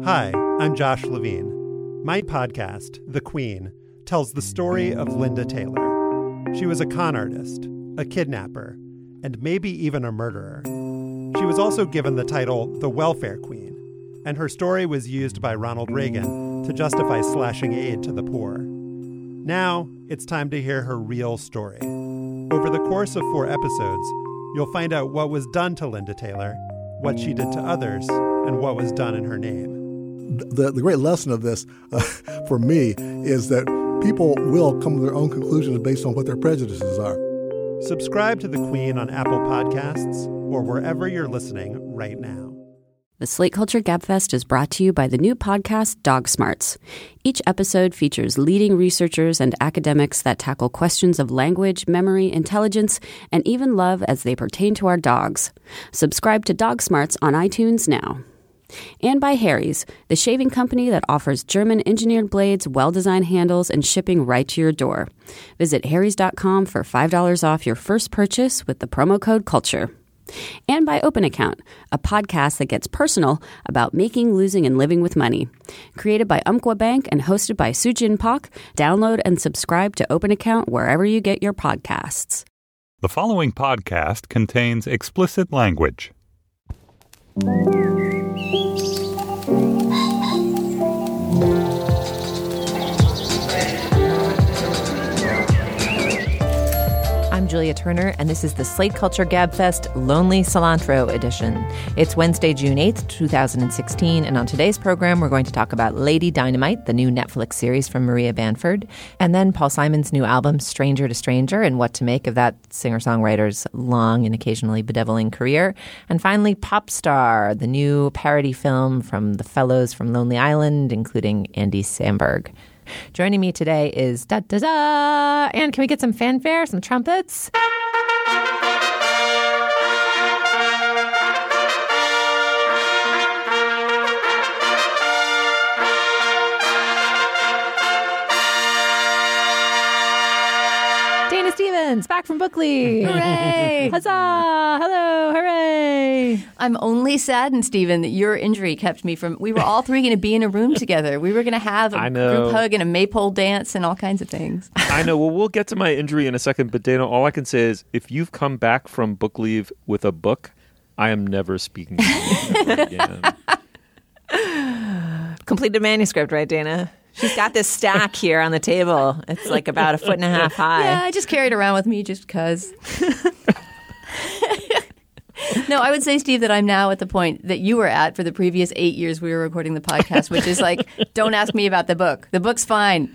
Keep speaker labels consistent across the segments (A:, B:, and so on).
A: Hi, I'm Josh Levine. My podcast, The Queen, tells the story of Linda Taylor. She was a con artist, a kidnapper, and maybe even a murderer. She was also given the title the Welfare Queen, and her story was used by Ronald Reagan to justify slashing aid to the poor. Now, it's time to hear her real story. Over the course of 4 episodes, you'll find out what was done to Linda Taylor, what she did to others, and what was done in her name.
B: The great lesson of this, for me, is that people will come to their own conclusions based on what their prejudices are.
A: Subscribe to The Queen on Apple Podcasts or wherever you're listening right now.
C: The Slate Culture Gabfest is brought to you by the new podcast, Dog Smarts. Each episode features leading researchers and academics that tackle questions of language, memory, intelligence, and even love as they pertain to our dogs. Subscribe to Dog Smarts on iTunes now. And by Harry's, the shaving company that offers German-engineered blades, well-designed handles, and shipping right to your door. Visit harrys.com for $5 off your first purchase with the promo code CULTURE. And by Open Account, a podcast that gets personal about making, losing, and living with money. Created by Umpqua Bank and hosted by Sujin Pak, download and subscribe to Open Account wherever you get your podcasts.
D: The following podcast contains explicit language.
E: I'm Julia Turner, and this is the Slate Culture Gabfest Lonely Cilantro edition. It's Wednesday, June 8th, 2016, and on today's program, we're going to talk about Lady Dynamite, the new Netflix series from Maria Bamford, and then Paul Simon's new album, Stranger to Stranger, and what to make of that singer-songwriter's long and occasionally bedeviling career. And finally, Pop Star, the new parody film from the fellows from Lonely Island, including Andy Samberg. Joining me today is da-da-da! And can we get some fanfare, some trumpets? Dana Stevens, back from Book League.
F: Hooray!
E: Huzzah! Hello, hooray!
F: I'm only saddened, Stephen, that your injury kept me from... We were all three going to be in a room together. We were going to have a group hug and a maypole dance and all kinds of things.
G: I know. Well, we'll get to my injury in a second, but Dana, all I can say is if you've come back from book leave with a book, I am never speaking to you again.
E: Completed manuscript, right, Dana? She's got this stack here on the table. It's like about 1.5 feet high.
F: Yeah, I just carried it around with me just because. No, I would say, Steve, that I'm now at the point that you were at for the previous 8 years we were recording the podcast, which is like, don't ask me about the book. The book's fine.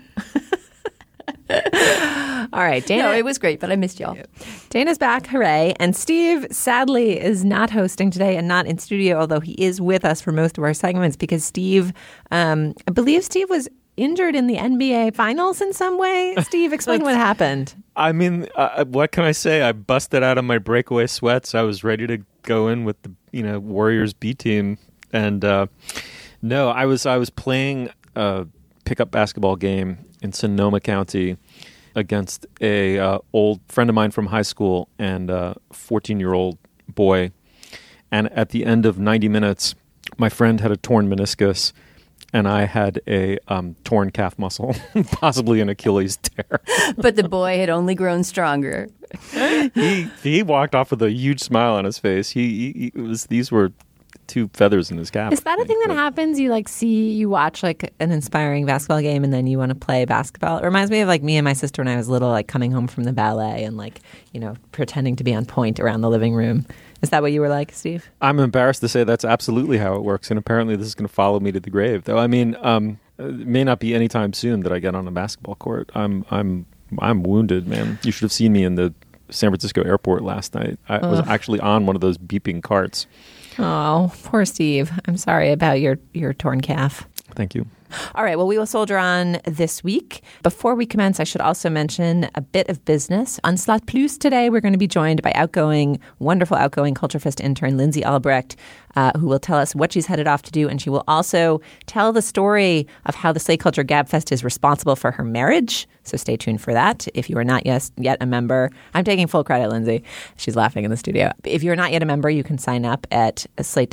E: All right, Dana.
F: No, it was great, but I missed y'all.
E: Dana's back, hooray. And Steve, sadly, is not hosting today and not in studio, although he is with us for most of our segments because Steve, I believe Steve was injured in the NBA Finals in some way. Steve, explain what happened.
G: I mean, what can I say? I busted out of my breakaway sweats. I was ready to go in with the Warriors B team, and no, I was playing a pickup basketball game in Sonoma County against a old friend of mine from high school and a 14-year-old boy, and at the end of 90 minutes, my friend had a torn meniscus. And I had a torn calf muscle, possibly an Achilles tear.
F: But the boy had only grown stronger.
G: He walked off with a huge smile on his face. These were 2 feathers in his cap.
E: Is that a thing that happens? You watch like an inspiring basketball game and then you want to play basketball? It reminds me of like me and my sister when I was little, like coming home from the ballet and like, pretending to be on point around the living room. Is that what you were like, Steve?
G: I'm embarrassed to say that's absolutely how it works. And apparently this is going to follow me to the grave. Though, I mean, it may not be anytime soon that I get on a basketball court. I'm wounded, man. You should have seen me in the San Francisco airport last night. I was actually on one of those beeping carts.
E: Oh, poor Steve. I'm sorry about your torn calf.
G: Thank you.
E: All right, well, we will soldier on this week. Before we commence, I should also mention a bit of business. On Slot Plus today, we're going to be joined by wonderful outgoing Culture Fest intern Lindsay Albrecht, who will tell us what she's headed off to do. And she will also tell the story of how the Slate Culture Gab Fest is responsible for her marriage. So stay tuned for that. If you are not yet a member, I'm taking full credit, Lindsay. She's laughing in the studio. If you're not yet a member, you can sign up at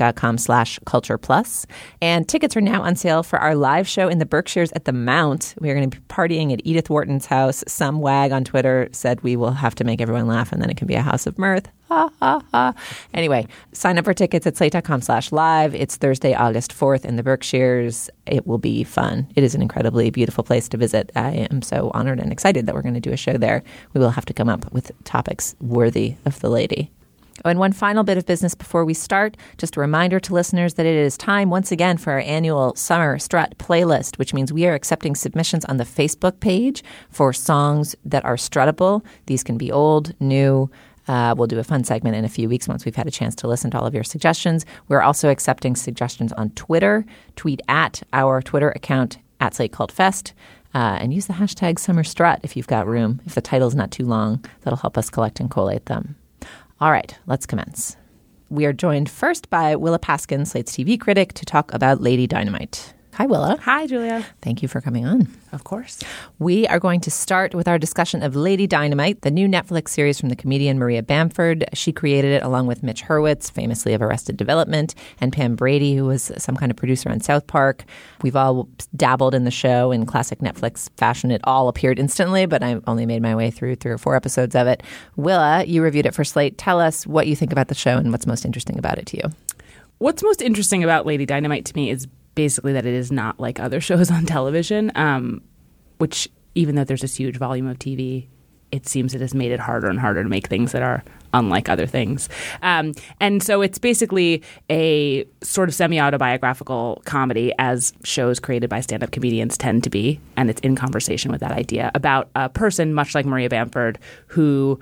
E: slate.com/cultureplus. And tickets are now on sale for our live show in the Berkshires at the Mount. We are going to be partying at Edith Wharton's house. Some wag on Twitter said we will have to make everyone laugh and then it can be a house of mirth. Ha, ha, ha. Anyway, sign up for tickets at slate.com/live. It's Thursday, August 4th in the Berkshires. It will be fun. It is an incredibly beautiful place to visit. I am so honored and excited that we're going to do a show there. We will have to come up with topics worthy of the lady. Oh, and one final bit of business before we start. Just a reminder to listeners that it is time once again for our annual Summer Strut playlist, which means we are accepting submissions on the Facebook page for songs that are struttable. These can be old, new. We'll do a fun segment in a few weeks once we've had a chance to listen to all of your suggestions. We're also accepting suggestions on Twitter. Tweet at our Twitter account at SlateCultFest. And use the hashtag SummerStrut if you've got room. If the title's not too long, that'll help us collect and collate them. All right, let's commence. We are joined first by Willa Paskin, Slate's TV critic, to talk about Lady Dynamite. Hi, Willa.
H: Hi, Julia.
E: Thank you for coming on.
H: Of course.
E: We are going to start with our discussion of Lady Dynamite, the new Netflix series from the comedian Maria Bamford. She created it along with Mitch Hurwitz, famously of Arrested Development, and Pam Brady, who was some kind of producer on South Park. We've all dabbled in the show in classic Netflix fashion. It all appeared instantly, but I only made my way through 3 or 4 episodes of it. Willa, you reviewed it for Slate. Tell us what you think about the show and what's most interesting about it to you.
H: What's most interesting about Lady Dynamite to me is basically that it is not like other shows on television, which even though there's this huge volume of TV, it seems it has made it harder and harder to make things that are unlike other things. And so it's basically a sort of semi-autobiographical comedy, as shows created by stand-up comedians tend to be, and it's in conversation with that idea about a person much like Maria Bamford who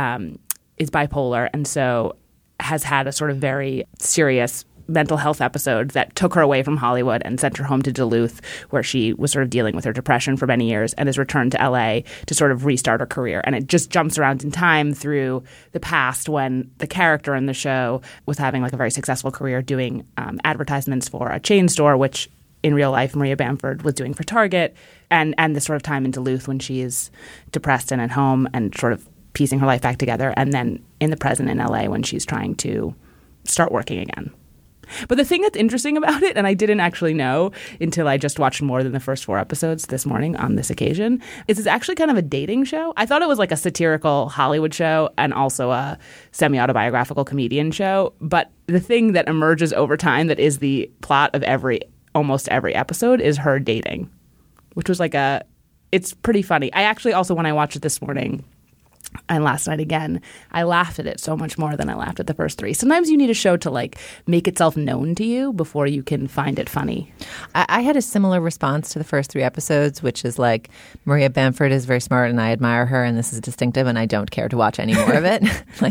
H: is bipolar and so has had a sort of very serious mental health episode that took her away from Hollywood and sent her home to Duluth, where she was sort of dealing with her depression for many years, and has returned to LA to sort of restart her career. And it just jumps around in time through the past when the character in the show was having like a very successful career doing advertisements for a chain store, which in real life Maria Bamford was doing for Target, and the sort of time in Duluth when she is depressed and at home and sort of piecing her life back together, and then in the present in LA when she's trying to start working again. But the thing that's interesting about it, and I didn't actually know until I just watched more than the first 4 episodes this morning on this occasion, is it's actually kind of a dating show. I thought it was like a satirical Hollywood show and also a semi-autobiographical comedian show. But the thing that emerges over time that is the plot of almost every episode is her dating, which was it's pretty funny. I actually also, when I watched it this morning and last night again, I laughed at it so much more than I laughed at the first 3. Sometimes you need a show to like make itself known to you before you can find it funny.
E: I had a similar response to the first 3 episodes, which is like, Maria Bamford is very smart and I admire her and this is distinctive and I don't care to watch any more of it.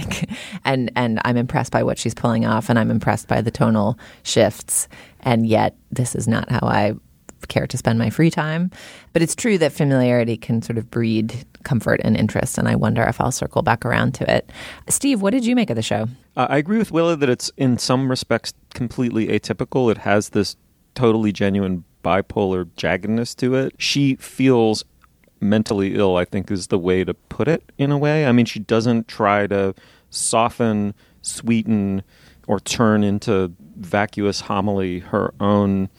E: And I'm impressed by what she's pulling off and I'm impressed by the tonal shifts. And yet this is not how I care to spend my free time. But it's true that familiarity can sort of breed comfort and interest, and I wonder if I'll circle back around to it. Steve, what did you make of the show?
G: I agree with Willa that it's in some respects completely atypical. It has this totally genuine bipolar jaggedness to it. She feels mentally ill, I think is the way to put it in a way. I mean, she doesn't try to soften, sweeten, or turn into vacuous homily her own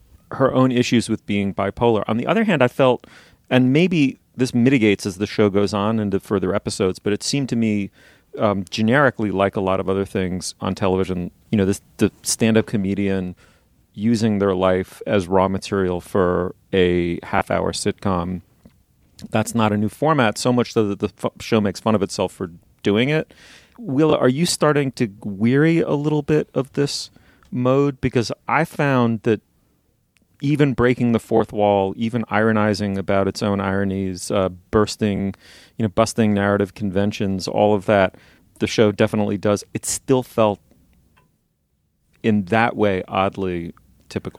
G: issues with being bipolar. On the other hand, I felt, and maybe this mitigates as the show goes on into further episodes, but it seemed to me generically like a lot of other things on television, the stand-up comedian using their life as raw material for a half-hour sitcom. That's not a new format, so much so that the show makes fun of itself for doing it. Willa, are you starting to weary a little bit of this mode? Because I found that even breaking the fourth wall, even ironizing about its own ironies, busting narrative conventions, all of that, the show definitely does. It still felt, in that way, oddly typical.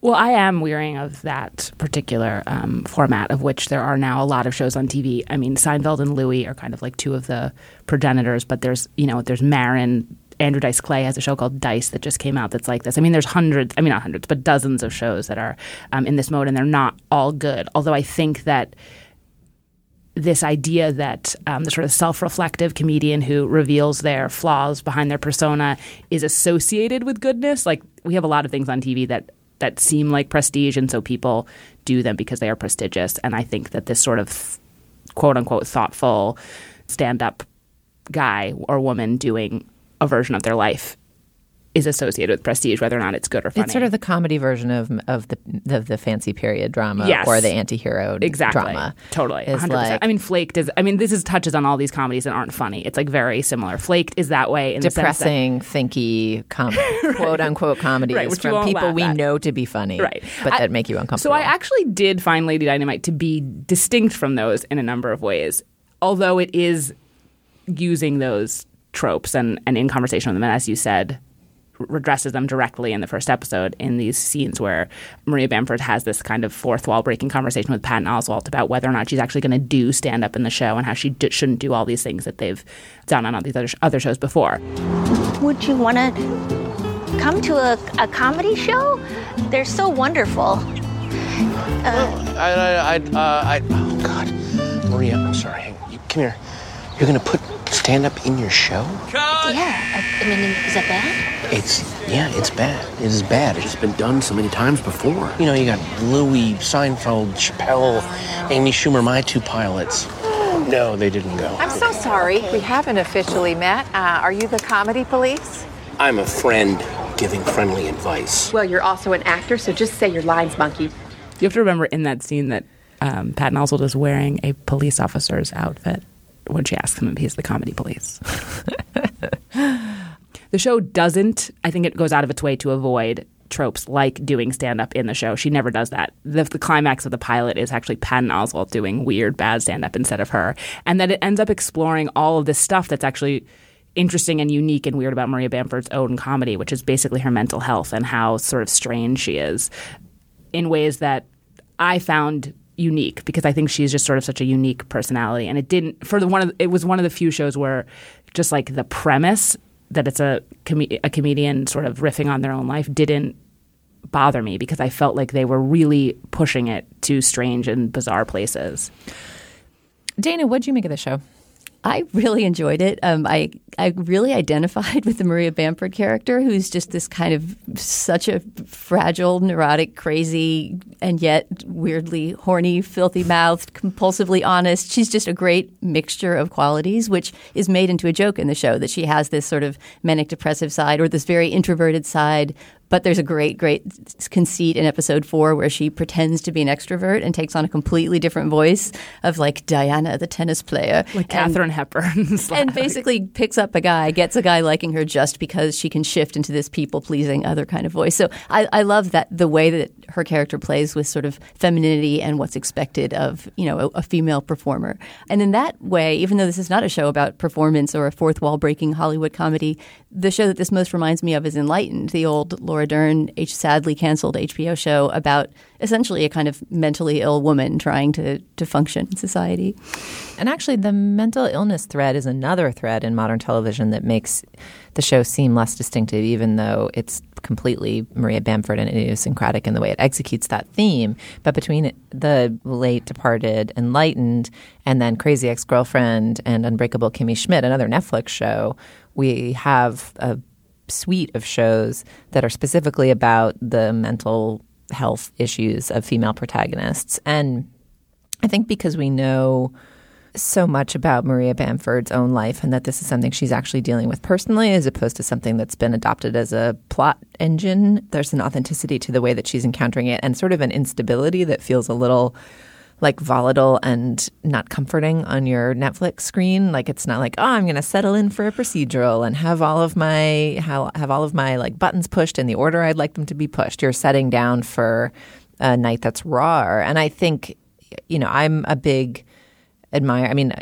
H: Well, I am wearying of that particular format, of which there are now a lot of shows on TV. I mean, Seinfeld and Louis are kind of like two of the progenitors, but there's Marin. Andrew Dice Clay has a show called Dice that just came out that's like this. I mean, there's not hundreds, but dozens of shows that are in this mode, and they're not all good. Although I think that this idea that the sort of self-reflective comedian who reveals their flaws behind their persona is associated with goodness. Like, we have a lot of things on TV that seem like prestige, and so people do them because they are prestigious. And I think that this sort of quote-unquote thoughtful stand-up guy or woman doing a version of their life is associated with prestige, whether or not it's good or funny.
E: It's sort of the comedy version of the fancy period drama,
H: yes,
E: or the anti-hero drama.
H: Totally, 100%.
E: Like,
H: I mean, Flaked is. I mean, this touches on all these comedies that aren't funny. It's like very similar. Flaked is that way in
E: depressing,
H: the sense that,
E: thinky, quote unquote comedies,
H: right,
E: from people we know to be funny,
H: right,
E: but that make you uncomfortable.
H: So I actually did find Lady Dynamite to be distinct from those in a number of ways, although it is using those tropes and in conversation with them, and as you said, redresses them directly in the first episode in these scenes where Maria Bamford has this kind of fourth wall breaking conversation with Patton Oswalt about whether or not she's actually going to do stand up in the show and how she shouldn't do all these things that they've done on all these other shows before.
I: Would you want to come to a comedy show? They're so wonderful.
J: Oh God, Maria, I'm sorry. Come here. You're going to put stand-up in your show?
I: Yeah. I mean, is that bad?
J: It's bad. It is bad. It's been done so many times before. You know, you got Louis, Seinfeld, Chappelle, Amy Schumer, my two pilots. No, they didn't go.
K: I'm so sorry. We haven't officially met. Are you the comedy police?
J: I'm a friend giving friendly advice.
K: Well, you're also an actor, so just say your lines, monkey.
H: You have to remember in that scene that Patton Oswalt is wearing a police officer's outfit when she asks him if he's the comedy police. The show doesn't, I think it goes out of its way to avoid tropes like doing stand-up in the show. She never does that. The climax of the pilot is actually Patton Oswalt doing weird, bad stand-up instead of her. And that it ends up exploring all of this stuff that's actually interesting and unique and weird about Maria Bamford's own comedy, which is basically her mental health and how sort of strange she is in ways that I found unique, because I think she's just sort of such a unique personality. And it was one of the few shows where just like the premise that it's a comedian sort of riffing on their own life didn't bother me, because I felt like they were really pushing it to strange and bizarre places.
E: Dana, what'd you make of the show?
F: I really enjoyed it. I really identified with the Maria Bamford character, who's just this kind of such a fragile, neurotic, crazy, and yet weirdly horny, filthy-mouthed, compulsively honest. She's just a great mixture of qualities, which is made into a joke in the show, that she has this sort of manic depressive side or this very introverted side. But there's a great conceit in episode 4 where she pretends to be an extrovert and takes on a completely different voice of like Diana, the tennis player.
H: Like Katharine Hepburn.
F: And basically picks up gets a guy liking her just because she can shift into this people-pleasing other kind of voice. So I love that, the way that her character plays with sort of femininity and what's expected of, a female performer. And in that way, even though this is not a show about performance or a fourth wall breaking Hollywood comedy, the show that this most reminds me of is Enlightened, the old Laura Dern, sadly canceled HBO show about essentially a kind of mentally ill woman trying to function in society.
E: And actually, the mental illness thread is another thread in modern television that makes the show seem less distinctive, even though it's completely Maria Bamford and idiosyncratic in the way it executes that theme. But between the late departed Enlightened and then Crazy Ex-Girlfriend and Unbreakable Kimmy Schmidt, another Netflix show, we have a suite of shows that are specifically about the mental health issues of female protagonists. And I think because we know so much about Maria Bamford's own life and that this is something she's actually dealing with personally as opposed to something that's been adopted as a plot engine, there's an authenticity to the way that she's encountering it and sort of an instability that feels a little like volatile and not comforting on your Netflix screen. Like, it's not like, oh, I'm going to settle in for a procedural and have all of my like buttons pushed in the order I'd like them to be pushed. You're setting down for a night that's raw. And I think, I'm a big admirer. I mean,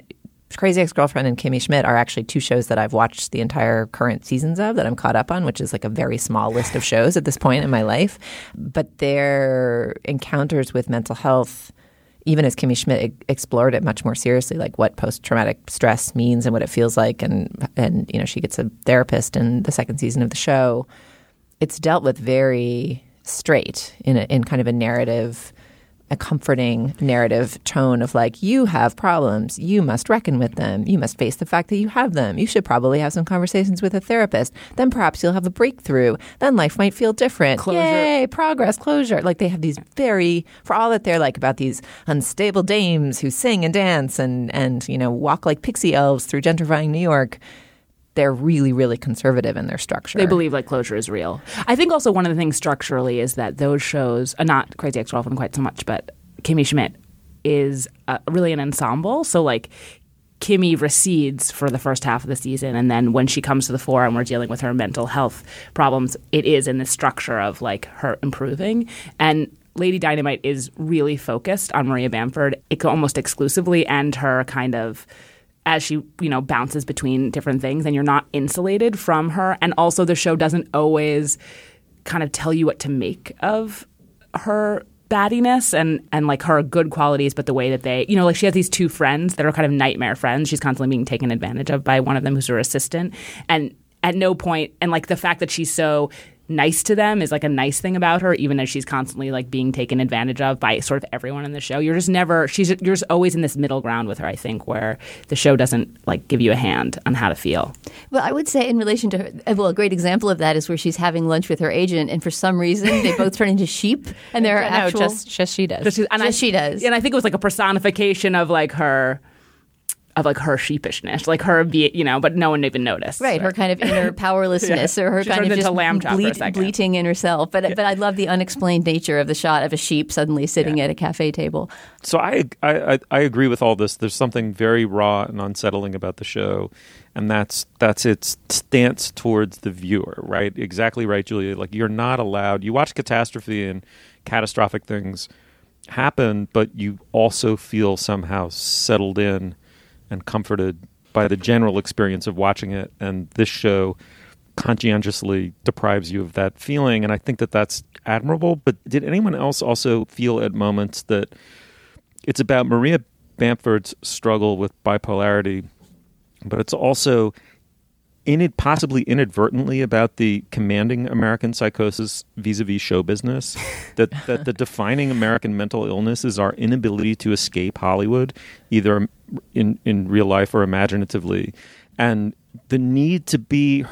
E: Crazy Ex-Girlfriend and Kimmy Schmidt are actually two shows that I've watched the entire current seasons of that I'm caught up on, which is like a very small list of shows at this point in my life. But their encounters with mental health, even as Kimmy Schmidt explored it much more seriously, like what post-traumatic stress means and what it feels like, and you know, she gets a therapist in the second season of the show. It's dealt with very straight in kind of a narrative, a comforting narrative tone of like, you have problems, you must reckon with them, you must face the fact that you have them, you should probably have some conversations with a therapist, then perhaps you'll have a breakthrough, then life might feel different. Closure. Yay, progress, closure. Like they have these very, for all that they're like about these unstable dames who sing and dance and you know, walk like pixie elves through gentrifying New York, they're really, really conservative in their structure.
H: They believe like closure is real. I think also one of the things structurally is that those shows, not Crazy Ex-Girlfriend quite so much, but Kimmy Schmidt is really an ensemble. So like Kimmy recedes for the first half of the season, and then when she comes to the fore and we're dealing with her mental health problems, it is in the structure of like her improving. And Lady Dynamite is really focused on Maria Bamford almost exclusively, and her kind of as she, you know, bounces between different things, and you're not insulated from her. And also the show doesn't always kind of tell you what to make of her baddiness and like her good qualities, but the way that they, you know, like she has these two friends that are kind of nightmare friends. She's constantly being taken advantage of by one of them who's her assistant. And at no point, and like the fact that she's so nice to them is like a nice thing about her, even as she's constantly like being taken advantage of by sort of everyone in the show. You're just always in this middle ground with her, I think, where the show doesn't like give you a hand on how to feel.
F: Well, I would say in relation to her, well, a great example of that is where she's having lunch with her agent, and for some reason they both turn into sheep, and they're actual.
E: Just she does.
F: She does.
H: And I think it was like a personification of like her. Of like her sheepishness, like her, you know, but no one even noticed.
F: Right, her kind of inner powerlessness, or her
H: she
F: kind of just
H: bleating
F: in herself. But I love the unexplained nature of the shot of a sheep suddenly sitting at a cafe table.
G: So I agree with all this. There's something very raw and unsettling about the show, and that's its stance towards the viewer. Right, exactly right, Julia. Like you're not allowed. You watch catastrophe and catastrophic things happen, but you also feel somehow settled in and comforted by the general experience of watching it. And this show conscientiously deprives you of that feeling. And I think that that's admirable. But did anyone else also feel at moments that it's about Maria Bamford's struggle with bipolarity, but it's also possibly inadvertently about the commanding American psychosis vis-a-vis show business, that the defining American mental illness is our inability to escape Hollywood, either in real life or imaginatively. And her need to be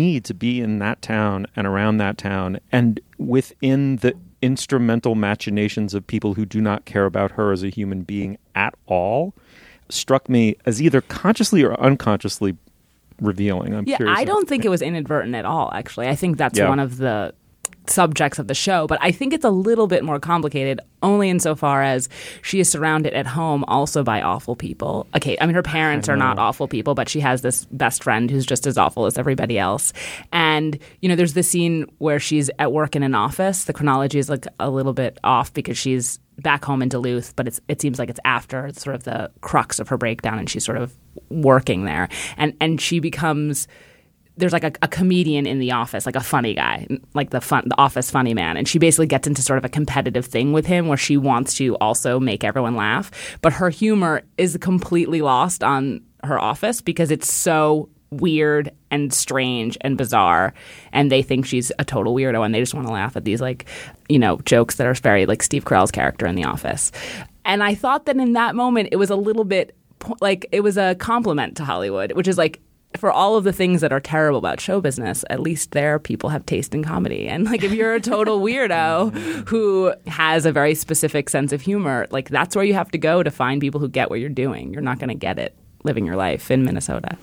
G: in that town and around that town and within the instrumental machinations of people who do not care about her as a human being at all struck me as either consciously or unconsciously revealing.
H: I don't think it was inadvertent at all, actually. I think that's one of the subjects of the show, but I think it's a little bit more complicated only insofar as she is surrounded at home also by awful people. Okay, I mean, her parents are not awful people, but she has this best friend who's just as awful as everybody else. And, you know, there's this scene where she's at work in an office. The chronology is like a little bit off because she's back home in Duluth, but it seems like it's after sort of the crux of her breakdown, and she's sort of working there. And she becomes... There's like a comedian in the office, like a funny guy, like the office funny man. And she basically gets into sort of a competitive thing with him where she wants to also make everyone laugh. But her humor is completely lost on her office because it's so weird and strange and bizarre. And they think she's a total weirdo, and they just want to laugh at these, like, you know, jokes that are very like Steve Carell's character in The Office. And I thought that in that moment, it was a little bit like it was a compliment to Hollywood, which is like, for all of the things that are terrible about show business, at least there people have taste in comedy. And like if you're a total weirdo who has a very specific sense of humor, like that's where you have to go to find people who get what you're doing. You're not going to get it living your life in Minnesota.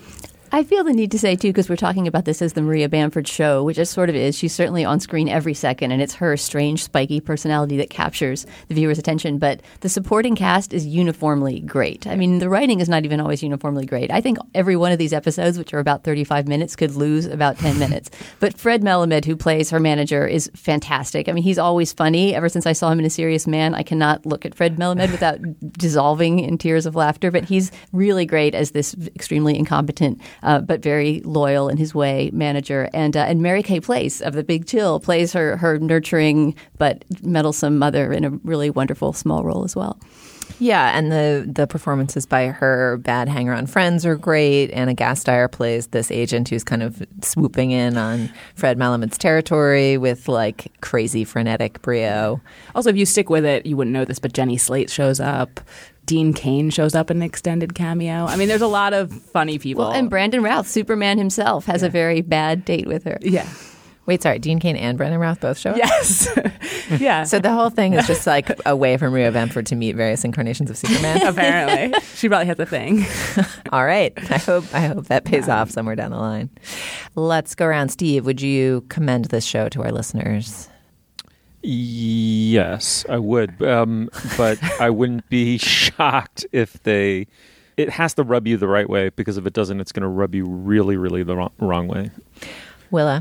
F: I feel the need to say, too, because we're talking about this as the Maria Bamford show, which it sort of is. She's certainly on screen every second, and it's her strange, spiky personality that captures the viewer's attention. But the supporting cast is uniformly great. I mean, the writing is not even always uniformly great. I think every one of these episodes, which are about 35 minutes, could lose about 10 minutes. But Fred Melamed, who plays her manager, is fantastic. I mean, he's always funny. Ever since I saw him in A Serious Man, I cannot look at Fred Melamed without dissolving in tears of laughter. But he's really great as this extremely incompetent but very loyal in his way manager. And Mary Kay Place of The Big Chill plays her nurturing but meddlesome mother in a really wonderful small role as well.
E: Yeah, and the performances by her bad hanger-on friends are great. Anna Gasteyer plays this agent who's kind of swooping in on Fred Melamed's territory with like crazy frenetic brio.
H: Also, if you stick with it, you wouldn't know this, but Jenny Slate shows up. Dean Cain shows up in an extended cameo. I mean, there's a lot of funny people.
F: Well, and Brandon Routh, Superman himself, has a very bad date with her.
H: Yeah.
E: Wait, sorry, Dean Cain and Brandon Routh both show up?
H: Yes. Yeah.
E: So the whole thing is just like a way for Maria Bamford to meet various incarnations of Superman?
H: Apparently. She probably has a thing.
E: All right. I hope that pays off somewhere down the line. Let's go around. Steve, would you commend this show to our listeners?
G: Yes, I would. But I wouldn't be shocked if it has to rub you the right way, because if it doesn't, it's going to rub you really, really the wrong way.
E: Willa?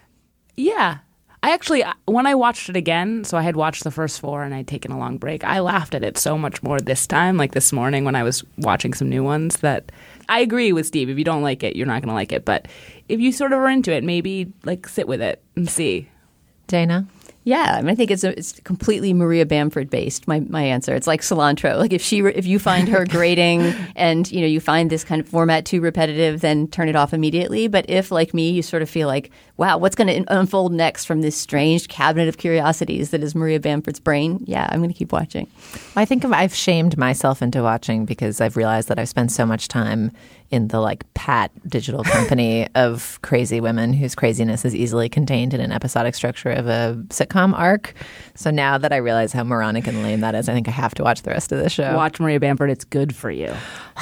H: Yeah. I actually, when I watched it again, so I had watched the first 4 and I'd taken a long break, I laughed at it so much more this time, like this morning when I was watching some new ones, that I agree with Steve. If you don't like it, you're not going to like it. But if you sort of are into it, maybe like sit with it and see.
E: Dana?
F: Yeah, I mean, I think it's completely Maria Bamford based. My answer, it's like cilantro. Like if you find her grating and you find this kind of format too repetitive, then turn it off immediately. But if, like me, you sort of feel like, wow, what's going to unfold next from this strange cabinet of curiosities that is Maria Bamford's brain? Yeah, I'm going to keep watching.
E: I think I've shamed myself into watching because I've realized that I've spent so much time in the like Pat digital company of crazy women whose craziness is easily contained in an episodic structure of a sitcom arc. So now that I realize how moronic and lame that is, I think I have to watch the rest of the show.
H: Watch Maria Bamford. It's good for you.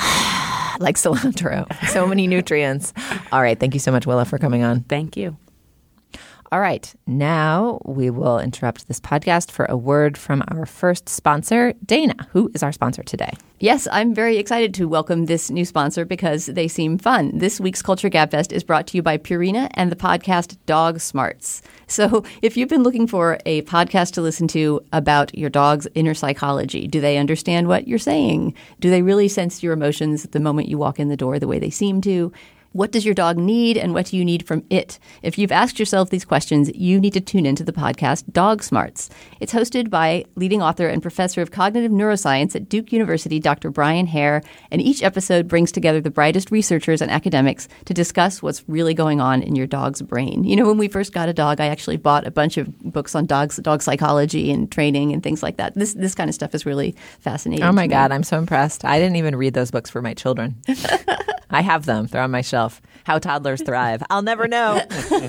E: Like cilantro. So many nutrients. All right. Thank you so much, Willa, for coming on.
H: Thank you.
E: All right. Now we will interrupt this podcast for a word from our first sponsor, Dana. Who is our sponsor today?
F: Yes, I'm very excited to welcome this new sponsor because they seem fun. This week's Culture Gabfest is brought to you by Purina and the podcast Dog Smarts. So if you've been looking for a podcast to listen to about your dog's inner psychology, do they understand what you're saying? Do they really sense your emotions the moment you walk in the door the way they seem to? What does your dog need and what do you need from it? If you've asked yourself these questions, you need to tune into the podcast Dog Smarts. It's hosted by leading author and professor of cognitive neuroscience at Duke University, Dr. Brian Hare, and each episode brings together the brightest researchers and academics to discuss what's really going on in your dog's brain. When we first got a dog, I actually bought a bunch of books on dog psychology and training and things like that. This kind of stuff is really fascinating.
E: Oh my God, I'm so impressed. I didn't even read those books for my children. I have them. They're on my shelf. How Toddlers Thrive. I'll never know.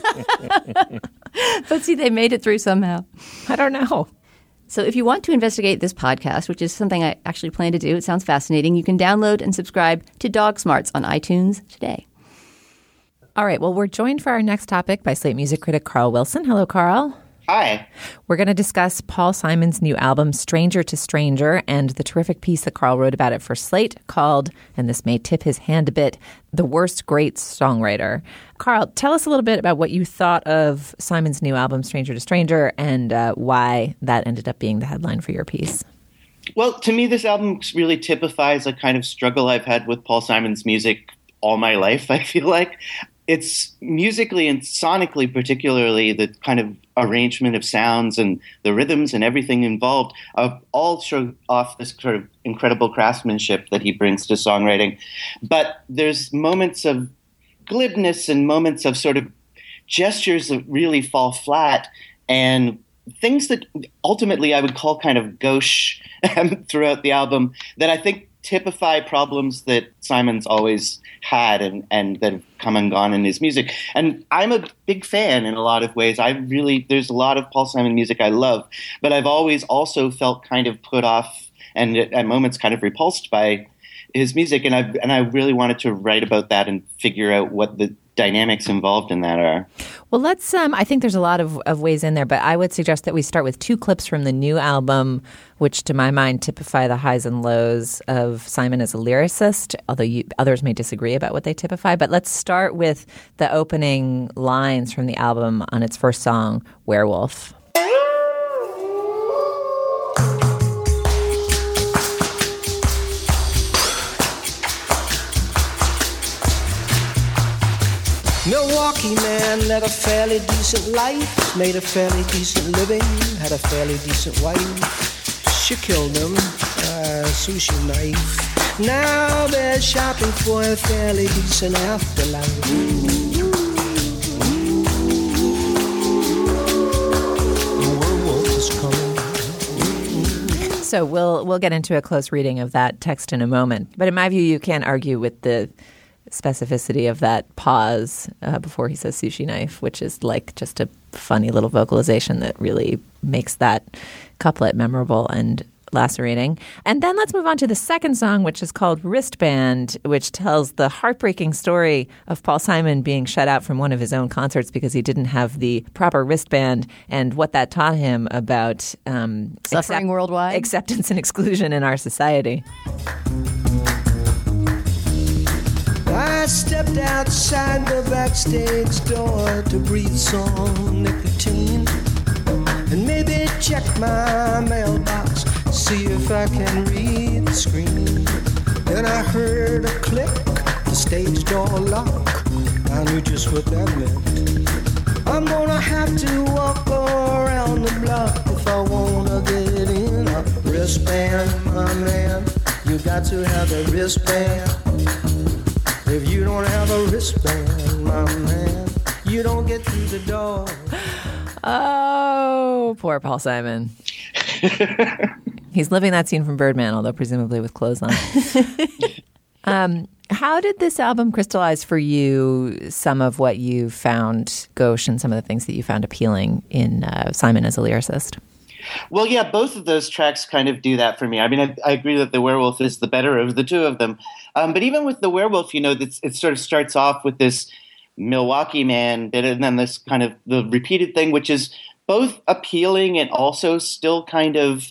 F: But see, they made it through somehow.
E: I don't know.
F: So if you want to investigate this podcast, which is something I actually plan to do, it sounds fascinating, you can download and subscribe to Dog Smarts on iTunes today.
E: All right. Well, we're joined for our next topic by Slate music critic Carl Wilson. Hello, Carl.
L: Hi.
E: We're going to discuss Paul Simon's new album, Stranger to Stranger, and the terrific piece that Carl wrote about it for Slate called, and this may tip his hand a bit, The Worst Great Songwriter. Carl, tell us a little bit about what you thought of Simon's new album, Stranger to Stranger, and why that ended up being the headline for your piece.
L: Well, to me, this album really typifies a kind of struggle I've had with Paul Simon's music all my life, I feel like. It's musically and sonically, particularly the kind of arrangement of sounds and the rhythms and everything involved all show off this sort of incredible craftsmanship that he brings to songwriting. But there's moments of glibness and moments of sort of gestures that really fall flat and things that ultimately I would call kind of gauche throughout the album that I think typify problems that Simon's always had and that have come and gone in his music. And I'm a big fan in a lot of ways. There's a lot of Paul Simon music I love, but I've always also felt kind of put off and at moments kind of repulsed by his music, and I really wanted to write about that and figure out what the dynamics involved in that are.
E: Well, let's, I think there's a lot of ways in there, but I would suggest that we start with 2 clips from the new album, which to my mind typify the highs and lows of Simon as a lyricist, although others may disagree about what they typify. But let's start with the opening lines from the album on its first song, Werewolf.
M: Milwaukee man led a fairly decent life, made a fairly decent living, had a fairly decent wife. She killed him, sushi knife. Now they're shopping for a fairly decent afterlife. The werewolf is coming.
E: So we'll get into a close reading of that text in a moment. But in my view, you can't argue with the specificity of that pause before he says sushi knife, which is like just a funny little vocalization that really makes that couplet memorable and lacerating. And then let's move on to the second song, which is called Wristband, which tells the heartbreaking story of Paul Simon being shut out from one of his own concerts because he didn't have the proper wristband, and what that taught him about
F: suffering worldwide,
E: acceptance and exclusion in our society.
M: I stepped outside the backstage door to breathe some nicotine and maybe check my mailbox, see if I can read the screen. Then I heard a click, the stage door lock. I knew just what that meant. I'm gonna have to walk around the block if I wanna get in a wristband, my man. You got to have a wristband. If you don't have a wristband, my man, you don't get through the door.
E: Oh, poor Paul Simon. He's living that scene from Birdman, although presumably with clothes on. How did this album crystallize for you some of what you found gauche and some of the things that you found appealing in Simon as a lyricist?
L: Well, yeah, both of those tracks kind of do that for me. I mean, I agree that The Werewolf is the better of the two of them. But even with The Werewolf, you know, it sort of starts off with this Milwaukee man bit, and then this kind of the repeated thing, which is both appealing and also still kind of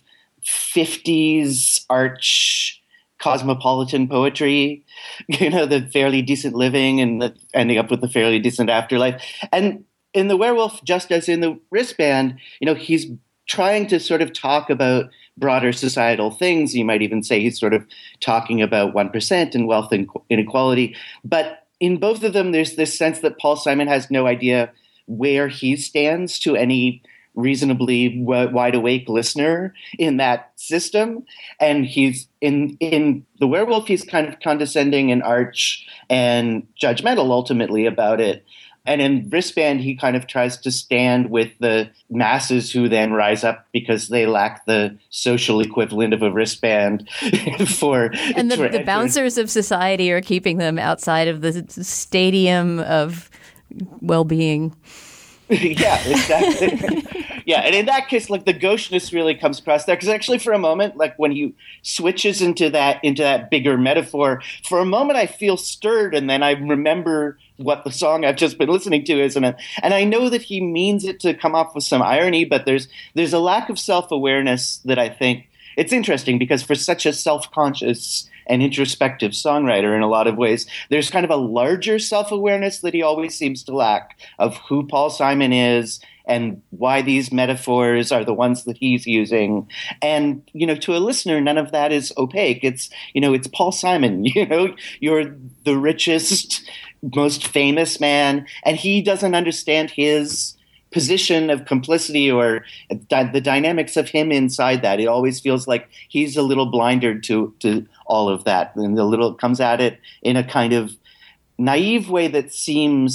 L: 50s arch cosmopolitan poetry, you know, the fairly decent living and the ending up with the fairly decent afterlife. And in The Werewolf, just as in The Wristband, you know, he's trying to sort of talk about broader societal things. You might even say he's sort of talking about 1% and wealth inequality. But in both of them, there's this sense that Paul Simon has no idea where he stands to any reasonably wide awake listener in that system. And he's in The Werewolf, he's kind of condescending and arch and judgmental ultimately about it. And in Wristband, he kind of tries to stand with the masses who then rise up because they lack the social equivalent of a wristband
F: And the bouncers of society are keeping them outside of the stadium of well-being.
L: Yeah, exactly. Yeah, and in that case, like the gaucheness really comes across there, because actually, for a moment, like when he switches into that bigger metaphor, for a moment I feel stirred, and then I remember what the song I've just been listening to is, and I know that he means it to come off with some irony, but there's a lack of self-awareness that I think it's interesting, because for such a self-conscious and introspective songwriter in a lot of ways, there's kind of a larger self-awareness that he always seems to lack of who Paul Simon is and why these metaphors are the ones that he's using. And, you know, to a listener, none of that is opaque. It's, you know, it's Paul Simon, you know, you're the richest, most famous man, and he doesn't understand his position of complicity or the dynamics of him inside that. It always feels like he's a little blindered to all of that, and comes at it in a kind of naive way that seems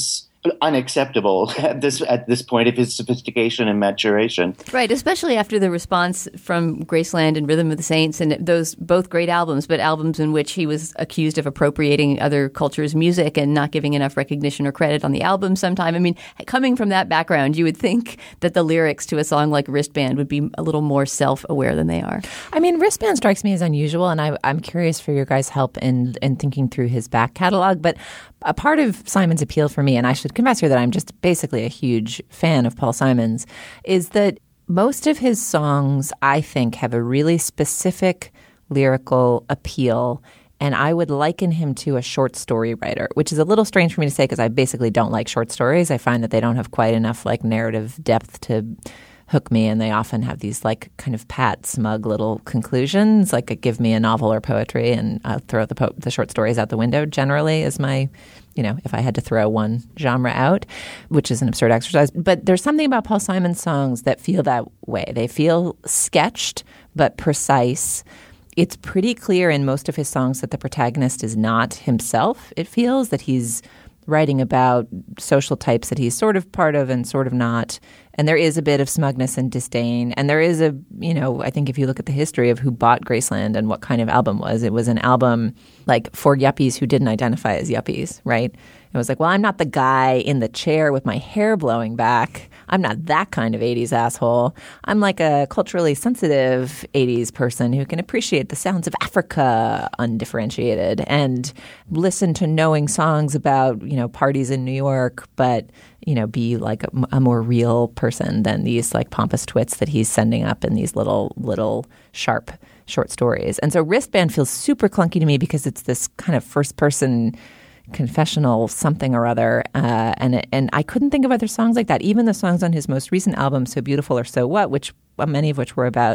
L: unacceptable at this point of his sophistication and maturation.
F: Right, especially after the response from Graceland and Rhythm of the Saints, and those both great albums, but albums in which he was accused of appropriating other cultures' music and not giving enough recognition or credit on the album sometime. I mean, coming from that background, you would think that the lyrics to a song like Wristband would be a little more self-aware than they are.
E: I mean, Wristband strikes me as unusual, and I'm curious for your guys' help in thinking through his back catalog. But a part of Simon's appeal for me, and I should confess here that I'm just basically a huge fan of Paul Simon's, is that most of his songs, I think, have a really specific lyrical appeal. And I would liken him to a short story writer, which is a little strange for me to say because I basically don't like short stories. I find that they don't have quite enough like narrative depth to hook me, and they often have these like kind of pat, smug little conclusions, like give me a novel or poetry and I'll throw the short stories out the window generally is my, if I had to throw one genre out, which is an absurd exercise. But there's something about Paul Simon's songs that feel that way. They feel sketched but precise. It's pretty clear in most of his songs that the protagonist is not himself. It feels that he's writing about social types that he's sort of part of and sort of not. And there is a bit of smugness and disdain. And there is I think if you look at the history of who bought Graceland and what kind of album it was an album like for yuppies who didn't identify as yuppies, right? It was like, well, I'm not the guy in the chair with my hair blowing back. I'm not that kind of 80s asshole. I'm like a culturally sensitive 80s person who can appreciate the sounds of Africa undifferentiated and listen to knowing songs about, parties in New York, but, be like a more real person than these like pompous twits that he's sending up in these little sharp short stories. And so Wristband feels super clunky to me because it's this kind of first person confessional something or other, and I couldn't think of other songs like that. Even the songs on his most recent album, So Beautiful or So What, which many of which were about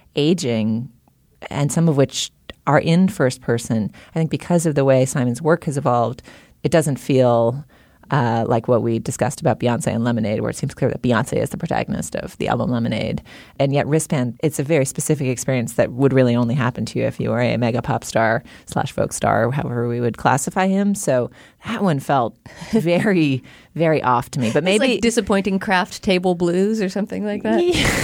E: aging, and some of which are in first person. I think because of the way Simon's work has evolved, it doesn't feel like what we discussed about Beyonce and Lemonade, where it seems clear that Beyonce is the protagonist of the album Lemonade. And yet Wristband, it's a very specific experience that would really only happen to you if you were a mega pop star / folk star, however we would classify him. So that one felt very, very off to me. But maybe
F: it's like disappointing craft table blues or something like that.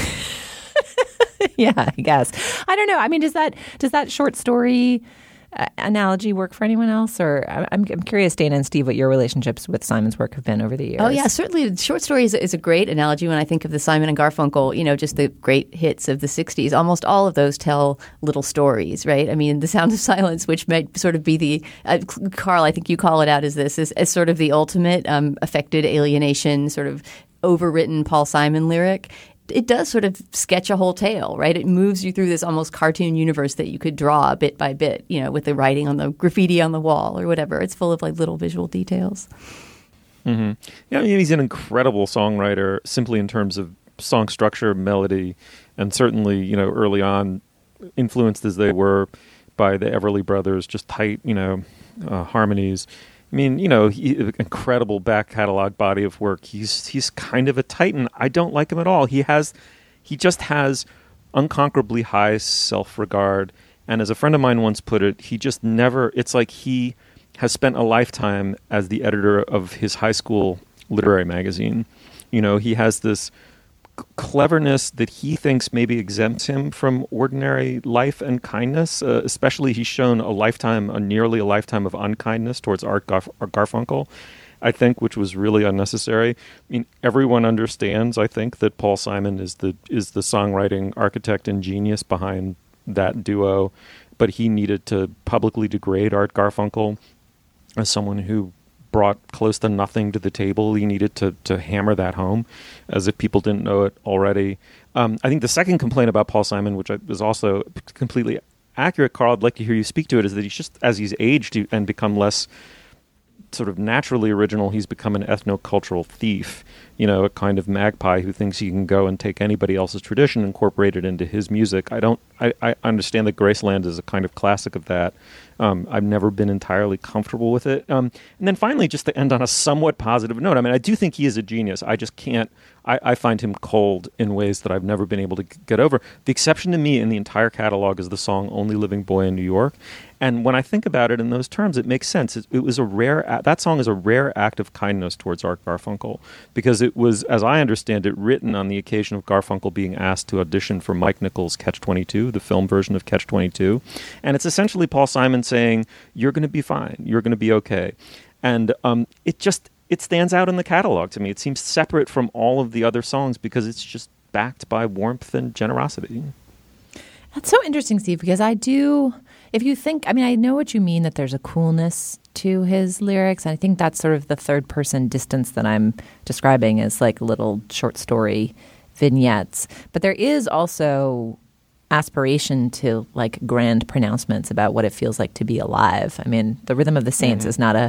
E: Yeah, I guess. I don't know. I mean, does that short story analogy work for anyone else? Or I'm curious, Dana and Steve, what your relationships with Simon's work have been over the years.
F: Oh, yeah, certainly. Short story is a great analogy when I think of the Simon and Garfunkel, just the great hits of the 60s. Almost all of those tell little stories, right? I mean, The Sound of Silence, which might sort of be the Carl, I think you call it out as this, as sort of the ultimate affected alienation, sort of overwritten Paul Simon lyric. It does sort of sketch a whole tale, right? It moves you through this almost cartoon universe that you could draw bit by bit, with the writing on the graffiti on the wall or whatever. It's full of like little visual details.
G: Mm-hmm. Yeah, I mean, he's an incredible songwriter simply in terms of song structure, melody, and certainly, early on, influenced as they were by the Everly Brothers, just tight, harmonies. I mean, incredible back catalog body of work. He's kind of a titan. I don't like him at all. He just has unconquerably high self-regard. And as a friend of mine once put it, he just never, it's like he has spent a lifetime as the editor of his high school literary magazine. He has this cleverness that he thinks maybe exempts him from ordinary life and kindness. Especially he's shown nearly a lifetime of unkindness towards Art Garfunkel, I think, which was really unnecessary. I mean, everyone understands, I think, that Paul Simon is the songwriting architect and genius behind that duo, but he needed to publicly degrade Art Garfunkel as someone who brought close to nothing to the table. He needed to hammer that home as if people didn't know it already. I think the second complaint about Paul Simon, which is also completely accurate, Carl, I'd like to hear you speak to it, is that he's just, as he's aged and become less sort of naturally original, he's become an ethnocultural thief. a kind of magpie who thinks he can go and take anybody else's tradition and incorporate it into his music. I understand that Graceland is a kind of classic of that. I've never been entirely comfortable with it. And then finally, just to end on a somewhat positive note, I mean, I do think he is a genius. I just can't, I find him cold in ways that I've never been able to get over. The exception to me in the entire catalog is the song Only Living Boy in New York. And when I think about it in those terms, it makes sense. It was that song is a rare act of kindness towards Art Garfunkel, because it was, as I understand it, written on the occasion of Garfunkel being asked to audition for Mike Nichols' Catch-22, the film version of Catch-22. And it's essentially Paul Simon saying, you're going to be fine. You're going to be okay. And it stands out in the catalog to me. It seems separate from all of the other songs because it's just backed by warmth and generosity.
E: That's so interesting, Steve, because if you think, I mean, I know what you mean, that there's a coolness to his lyrics. And I think that's sort of the third person distance that I'm describing as like little short story vignettes. But there is also aspiration to like grand pronouncements about what it feels like to be alive. I mean, The Rhythm of the Saints is not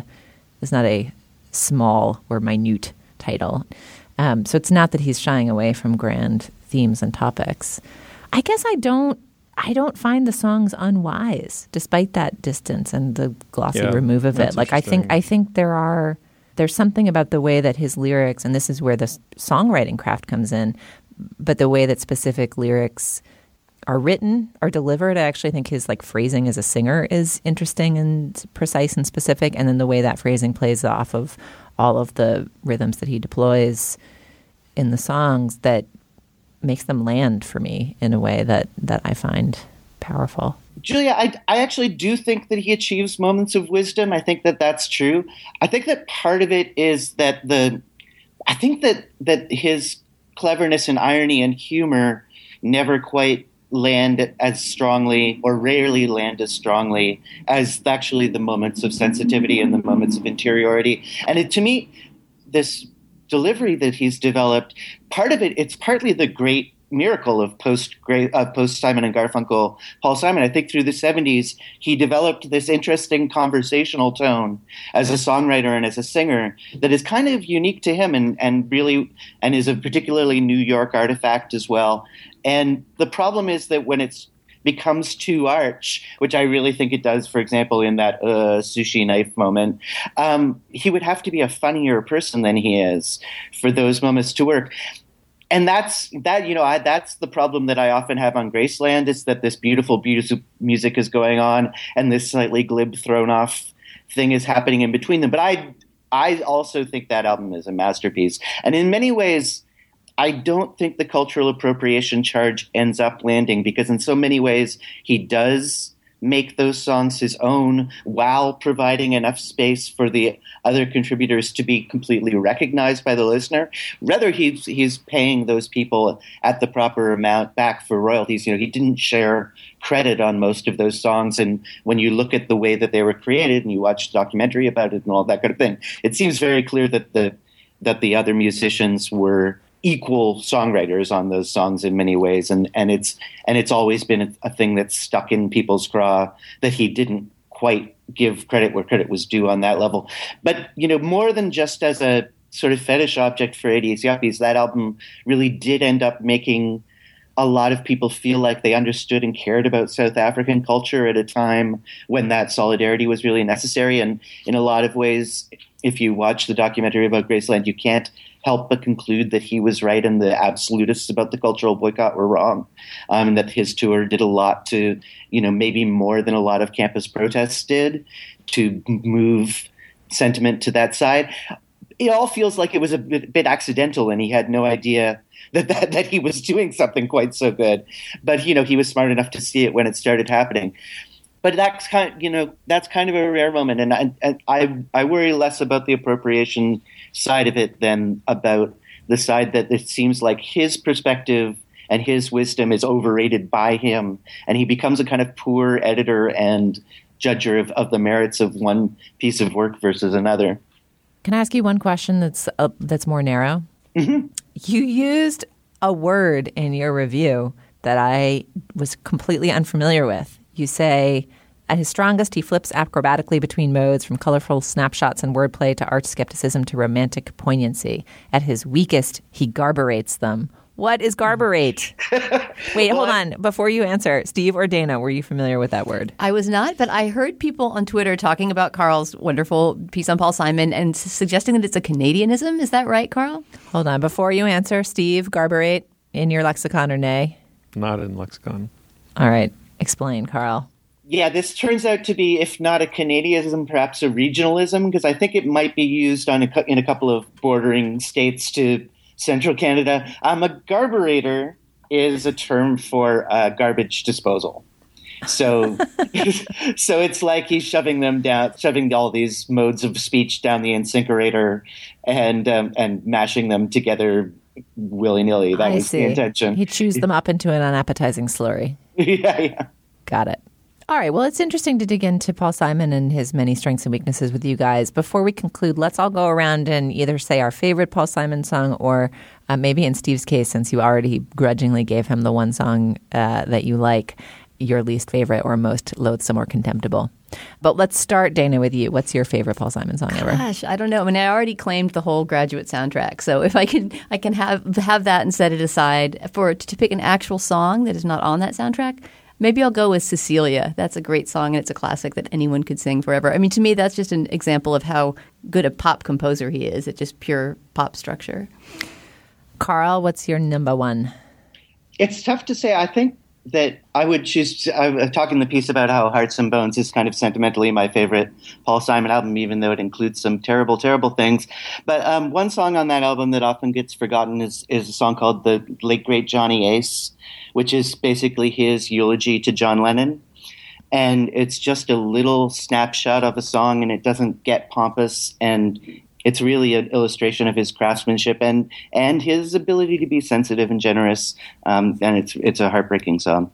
E: a small or minute title. So it's not that he's shying away from grand themes and topics. I guess I don't find the songs unwise, despite that distance and the glossy remove of it. Like I think there's something about the way that his lyrics, and this is where the songwriting craft comes in, but the way that specific lyrics are written, are delivered. I actually think his like phrasing as a singer is interesting and precise and specific, and then the way that phrasing plays off of all of the rhythms that he deploys in the songs that makes them land for me in a way that I find powerful.
L: Julia, I actually do think that he achieves moments of wisdom. I think that that's true. I think that part of it is that I think that his cleverness and irony and humor never quite land as strongly, or rarely land as strongly, as actually the moments of sensitivity and the moments of interiority. And to me, this delivery that he's developed, part of it's partly the great miracle of post Simon and Garfunkel, Paul Simon. I think through the 70s, he developed this interesting conversational tone as a songwriter and as a singer that is kind of unique to him and is a particularly New York artifact as well. And the problem is that when it becomes too arch, which I really think it does, for example, in that sushi knife moment, he would have to be a funnier person than he is for those moments to work. And that's the problem that I often have on Graceland, is that this beautiful music is going on and this slightly glib thrown off thing is happening in between them. But I also think that album is a masterpiece. And in many ways, I don't think the cultural appropriation charge ends up landing, because in so many ways he does make those songs his own while providing enough space for the other contributors to be completely recognized by the listener. Rather, he's paying those people at the proper amount back for royalties. He didn't share credit on most of those songs, and when you look at the way that they were created and you watch the documentary about it and all that kind of thing, it seems very clear that the other musicians were equal songwriters on those songs in many ways, and it's always been a thing that's stuck in people's craw that he didn't quite give credit where credit was due on that level. But more than just as a sort of fetish object for 80s yuppies, that album really did end up making a lot of people feel like they understood and cared about South African culture at a time when that solidarity was really necessary. And in a lot of ways, if you watch the documentary about Graceland, you can't help but conclude that he was right and the absolutists about the cultural boycott were wrong. And that his tour did a lot to, maybe more than a lot of campus protests did, to move sentiment to that side. It all feels like it was a bit accidental, and he had no idea that he was doing something quite so good. But, he was smart enough to see it when it started happening. But that's kind of a rare moment. And I worry less about the appropriation side of it than about the side that it seems like his perspective and his wisdom is overrated by him. And he becomes a kind of poor editor and judger of the merits of one piece of work versus another.
E: Can I ask you one question that's more narrow?
L: Mm-hmm.
E: You used a word in your review that I was completely unfamiliar with. You say At his strongest, he flips acrobatically between modes, from colorful snapshots and wordplay to arch skepticism to romantic poignancy. At his weakest, he garburates them. What is garburate? Wait, hold on. Before you answer, Steve or Dana, were you familiar with that word?
F: I was not, but I heard people on Twitter talking about Carl's wonderful piece on Paul Simon and suggesting that it's a Canadianism. Is that right, Carl?
E: Hold on. Before you answer, Steve, garburate in your lexicon or nay?
G: Not in lexicon.
E: All right. Explain, Carl.
L: Yeah, this turns out to be, if not a Canadianism, perhaps a regionalism, because I think it might be used in a couple of bordering states to Central Canada. A garburator is a term for garbage disposal. So, so it's like he's shoving all these modes of speech down the incinerator and mashing them together willy-nilly. That was the intention.
E: He chews them up into an unappetizing slurry.
L: Yeah.
E: Got it. All right. Well, it's interesting to dig into Paul Simon and his many strengths and weaknesses with you guys. Before we conclude, let's all go around and either say our favorite Paul Simon song or maybe in Steve's case, since you already grudgingly gave him the one song that you like, your least favorite or most loathsome or contemptible. But let's start, Dana, with you. What's your favorite Paul Simon song ever?
F: Gosh, I don't know. I mean, I already claimed the whole Graduate soundtrack. So if I can have that and set it aside to pick an actual song that is not on that soundtrack. Maybe I'll go with Cecilia. That's a great song, and it's a classic that anyone could sing forever. I mean, to me, that's just an example of how good a pop composer he is. It's just pure pop structure.
E: Carl, what's your number one?
L: It's tough to say. I think that I would choose – I'm talking the piece about how Hearts and Bones is kind of sentimentally my favorite Paul Simon album, even though it includes some terrible, terrible things. But one song on that album that often gets forgotten is a song called The Late Great Johnny Ace, which is basically his eulogy to John Lennon. And it's just a little snapshot of a song, and it doesn't get pompous, and it's really an illustration of his craftsmanship and his ability to be sensitive and generous. And it's a heartbreaking song.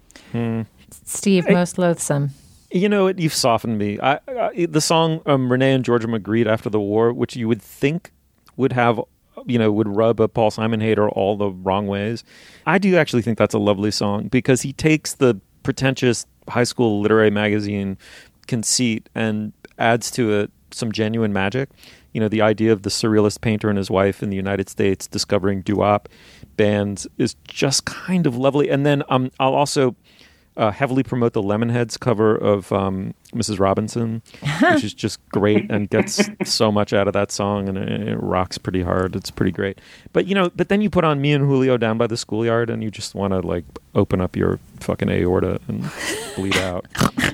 E: Steve, most loathsome.
G: You know, you've softened me. The song Renee and Georgia Magritte After the War, which you would think would have, would rub a Paul Simon hater all the wrong ways. I do actually think that's a lovely song because he takes the pretentious high school literary magazine conceit and adds to it some genuine magic. The idea of the surrealist painter and his wife in the United States discovering doo-wop bands is just kind of lovely. And then I'll also heavily promote the Lemonheads cover of Mrs. Robinson, which is just great and gets so much out of that song, and it rocks pretty hard. It's pretty great. But but then you put on Me and Julio Down by the Schoolyard, and you just want to open up your fucking aorta and bleed out.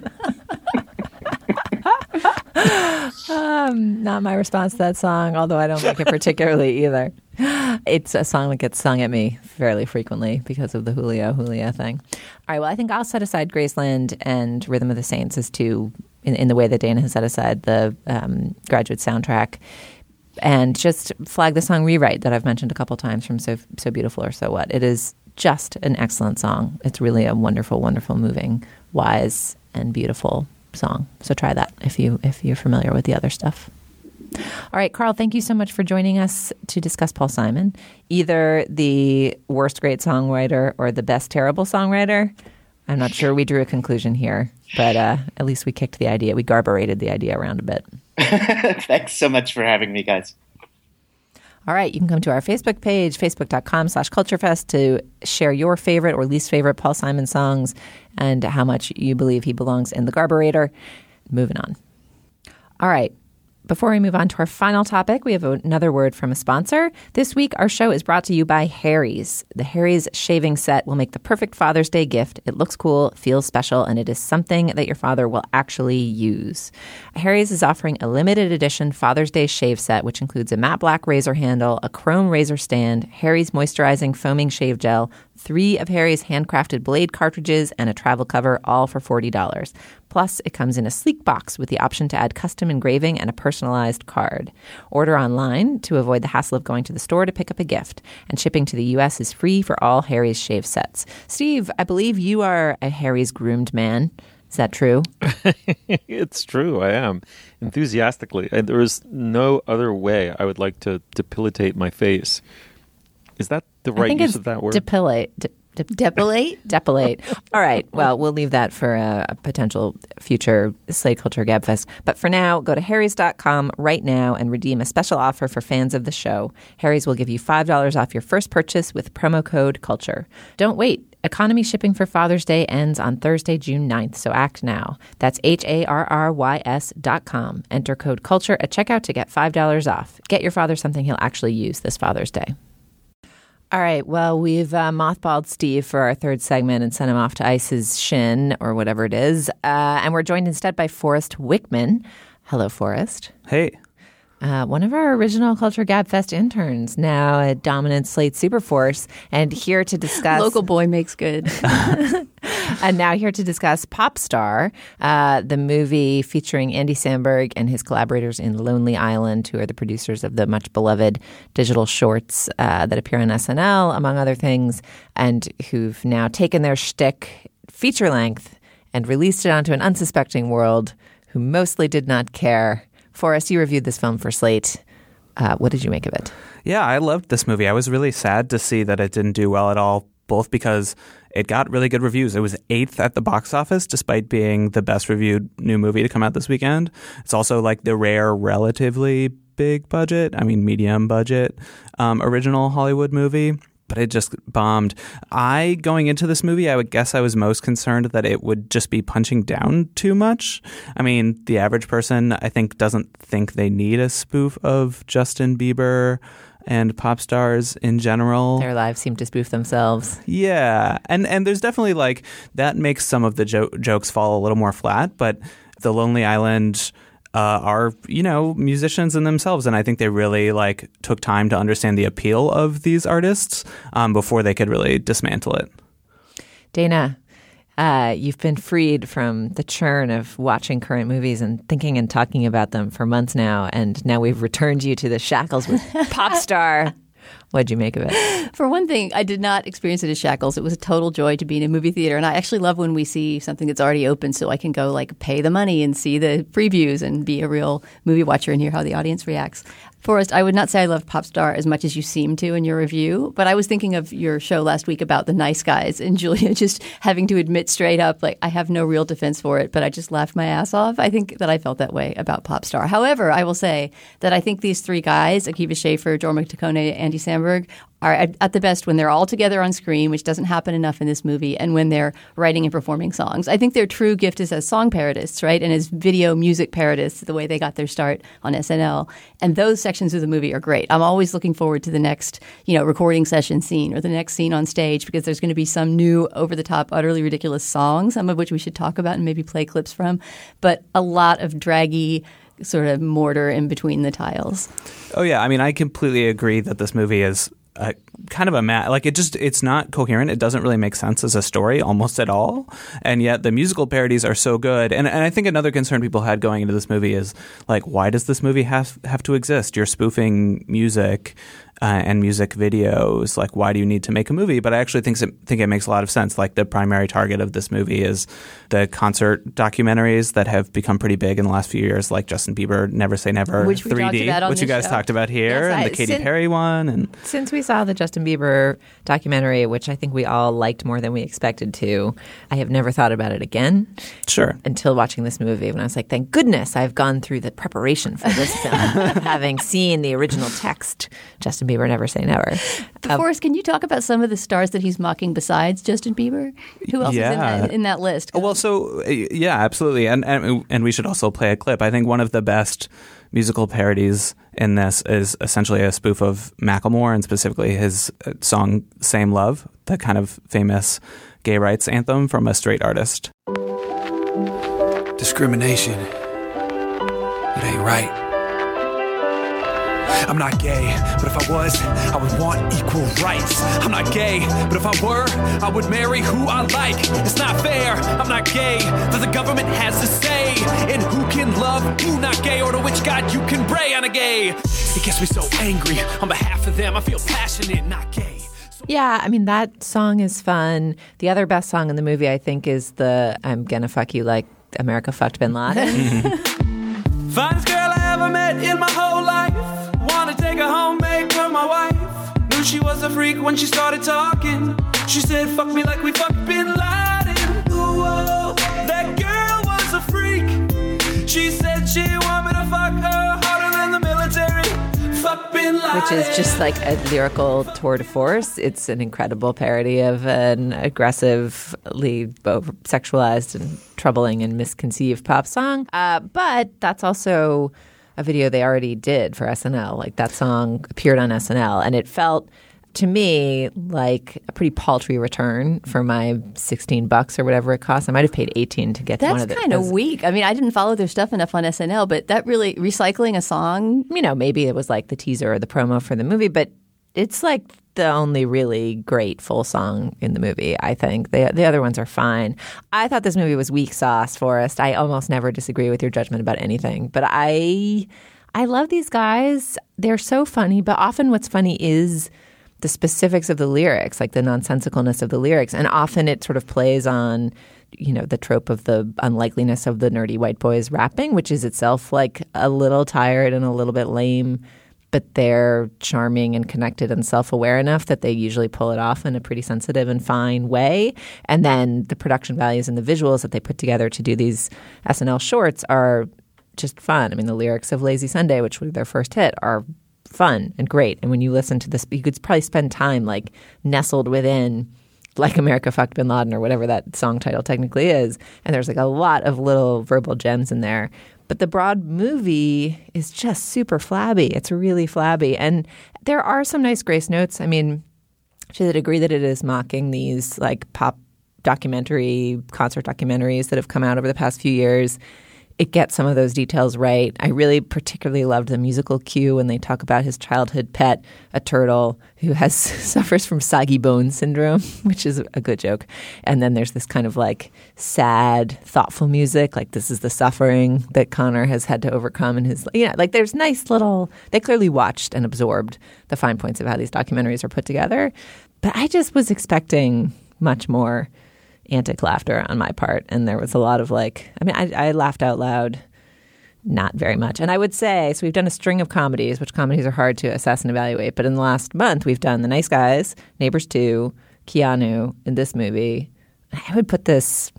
E: Not my response to that song, although I don't like it particularly either. It's a song that gets sung at me fairly frequently because of the Julio thing. All right, well, I think I'll set aside Graceland and Rhythm of the Saints as two, in the way that Dana has set aside the Graduate soundtrack, and just flag the song Rewrite that I've mentioned a couple times from So Beautiful or So What. It is just an excellent song. It's really a wonderful, wonderful, moving, wise, and beautiful song. So try that if you're familiar with the other stuff. All right, Carl, thank you so much for joining us to discuss Paul Simon, either the worst great songwriter or the best terrible songwriter. I'm not sure we drew a conclusion here, but at least we kicked the idea. We garburated the idea around a bit.
L: Thanks so much for having me, guys.
E: All right, you can come to our Facebook page, facebook.com/culturefest, to share your favorite or least favorite Paul Simon songs and how much you believe he belongs in the garburator. Moving on. All right. Before we move on to our final topic, we have another word from a sponsor. This week, our show is brought to you by Harry's. The Harry's shaving set will make the perfect Father's Day gift. It looks cool, feels special, and it is something that your father will actually use. Harry's is offering a limited edition Father's Day shave set, which includes a matte black razor handle, a chrome razor stand, Harry's moisturizing foaming shave gel, 3 of Harry's handcrafted blade cartridges, and a travel cover, all for $40. Plus, it comes in a sleek box with the option to add custom engraving and a personalized card. Order online to avoid the hassle of going to the store to pick up a gift. And shipping to the U.S. is free for all Harry's shave sets. Steve, I believe you are a Harry's groomed man. Is that true?
G: It's true. I am. Enthusiastically. And there is no other way I would like to depilate my face. Is that the right use of that word?
E: Depilate. Depilate. All right. Well, we'll leave that for a potential future Slate Culture Gabfest. But for now, go to harrys.com right now and redeem a special offer for fans of the show. Harry's will give you $5 off your first purchase with promo code CULTURE. Don't wait. Economy shipping for Father's Day ends on Thursday, June 9th, so act now. That's HARRYS.com. Enter code CULTURE at checkout to get $5 off. Get your father something he'll actually use this Father's Day. All right. Well, we've mothballed Steve for our third segment and sent him off to Ice's shin or whatever it is. And we're joined instead by Forrest Wickman. Hello, Forrest.
N: Hey.
E: One of our original Culture Gabfest interns, now a dominant Slate Superforce, and here to discuss...
F: Local boy makes good.
E: And now here to discuss Pop Star, the movie featuring Andy Samberg and his collaborators in Lonely Island, who are the producers of the much beloved digital shorts that appear on SNL, among other things, and who've now taken their shtick feature length and released it onto an unsuspecting world who mostly did not care. Forrest, you reviewed this film for Slate. What did you make of it?
N: Yeah, I loved this movie. I was really sad to see that it didn't do well at all, both because it got really good reviews. It was 8th at the box office, despite being the best reviewed new movie to come out this weekend. It's also like the rare, relatively big budget, medium budget, original Hollywood movie. But it just bombed. Going into this movie, I would guess I was most concerned that it would just be punching down too much. The average person, I think, doesn't think they need a spoof of Justin Bieber and pop stars in general.
E: Their lives seem to spoof themselves.
N: Yeah. And there's definitely that makes some of the jokes fall a little more flat. But the Lonely Island are, musicians in themselves. And I think they really took time to understand the appeal of these artists before they could really dismantle it.
E: Dana, you've been freed from the churn of watching current movies and thinking and talking about them for months now. And now we've returned you to the shackles with Pop Star. What'd you make of it?
F: For one thing, I did not experience it as shackles. It was a total joy to be in a movie theater. And I actually love when we see something that's already open so I can go pay the money and see the previews and be a real movie watcher and hear how the audience reacts. Forrest, I would not say I loved Pop Star as much as you seem to in your review, but I was thinking of your show last week about The Nice Guys and Julia just having to admit straight up, I have no real defense for it, but I just laughed my ass off. I think that I felt that way about Pop Star. However, I will say that I think these three guys, Akiva Schaffer, Jorma Taccone, Andy Samberg, are at the best when they're all together on screen, which doesn't happen enough in this movie, and when they're writing and performing songs. I think their true gift is as song parodists, right, and as video music parodists, the way they got their start on SNL. And those sections of the movie are great. I'm always looking forward to the next, recording session scene or the next scene on stage because there's going to be some new, over-the-top, utterly ridiculous song, some of which we should talk about and maybe play clips from, but a lot of draggy sort of mortar in between the tiles.
N: Oh, yeah. I completely agree that this movie is kind of it's not coherent. It doesn't really make sense as a story almost at all. And yet the musical parodies are so good. And I think another concern people had going into this movie is why does this movie have to exist? You're spoofing music and music videos. Why do you need to make a movie? But I actually think it makes a lot of sense. The primary target of this movie is the concert documentaries that have become pretty big in the last few years, like Justin Bieber, Never Say Never,
F: which
N: 3D, which you guys talked about here, and the Katy Perry one. And
E: since we saw the Justin Bieber documentary, which I think we all liked more than we expected to, I have never thought about it again.
N: Sure.
E: Until watching this movie, when I was like, thank goodness I've gone through the preparation for this film, having seen the original text, Justin Bieber, Never Say Never.
F: Forrest, can you talk about some of the stars that he's mocking besides Justin Bieber? Who else is in that list?
N: Well, absolutely. And we should also play a clip. I think one of the best musical parodies in this is essentially a spoof of Macklemore and specifically his song Same Love, the kind of famous gay rights anthem from a straight artist.
O: Discrimination. It ain't right. I'm not gay, but if I was, I would want equal rights. I'm not gay, but if I were, I would marry who I like. It's not fair, I'm not gay, that the government has to say in who can love, who not gay, or to which God you can pray. I'm a gay. It gets me so angry. On behalf of them, I feel passionate, not gay.
E: Yeah, that song is fun. The other best song in the movie, I think, is the I'm Gonna Fuck You Like America Fucked Bin Laden.
O: Finest girl I ever met in my whole life. Wanna take her home, make her my wife. Knew she was a freak when she started talking. She said, fuck me like we fucked Bin Laden. Ooh, oh, that girl was a freak. She said she wanted me to fuck her harder than the military. Fuck Bin Laden.
E: Which is just like a lyrical tour de force. It's an incredible parody of an aggressively sexualized and troubling and misconceived pop song. But that's also a video they already did for SNL. Like, that song appeared on SNL, and it felt to me like a pretty paltry return for my $16 or whatever it cost. I might have paid $18 to get to one of
F: That's kind of weak. I mean, I didn't follow their stuff enough on SNL, but that really recycling a song.
E: You know, maybe it was like the teaser or the promo for the movie, but it's like the only really great full song in the movie, I think. The other ones are fine. I thought this movie was weak sauce, Forrest. I almost never disagree with your judgment about anything. But I love these guys. They're so funny, but often what's funny is the specifics of the lyrics, like the nonsensicalness of the lyrics. And often it sort of plays on, you know, the trope of the unlikeliness of the nerdy white boys rapping, which is itself like a little tired and a little bit lame, but they're charming and connected and self-aware enough that they usually pull it off in a pretty sensitive and fine way. And then the production values and the visuals that they put together to do these SNL shorts are just fun. I mean, the lyrics of Lazy Sunday, which was their first hit, are fun and great. And when you listen to this, you could probably spend time like nestled within Like America Fucked Bin Laden or whatever that song title technically is. And there's like a lot of little verbal gems in there. But the broad movie is just super flabby. It's really flabby. And there are some nice grace notes. I mean, to the degree that it is mocking these like pop documentary, concert documentaries that have come out over the past few years, it gets some of those details right. I really particularly loved the musical cue when they talk about his childhood pet, a turtle who suffers from soggy bone syndrome, which is a good joke. And then there's this kind of like sad, thoughtful music, like this is the suffering that Connor has had to overcome in his, like there's nice little, they clearly watched and absorbed the fine points of how these documentaries are put together. But I just was expecting much more antic laughter on my part. And there was a lot of I laughed out loud, not very much. And I would say, so we've done a string of comedies, which comedies are hard to assess and evaluate. But in the last month, we've done The Nice Guys, Neighbors 2, Keanu in this movie. I would put this,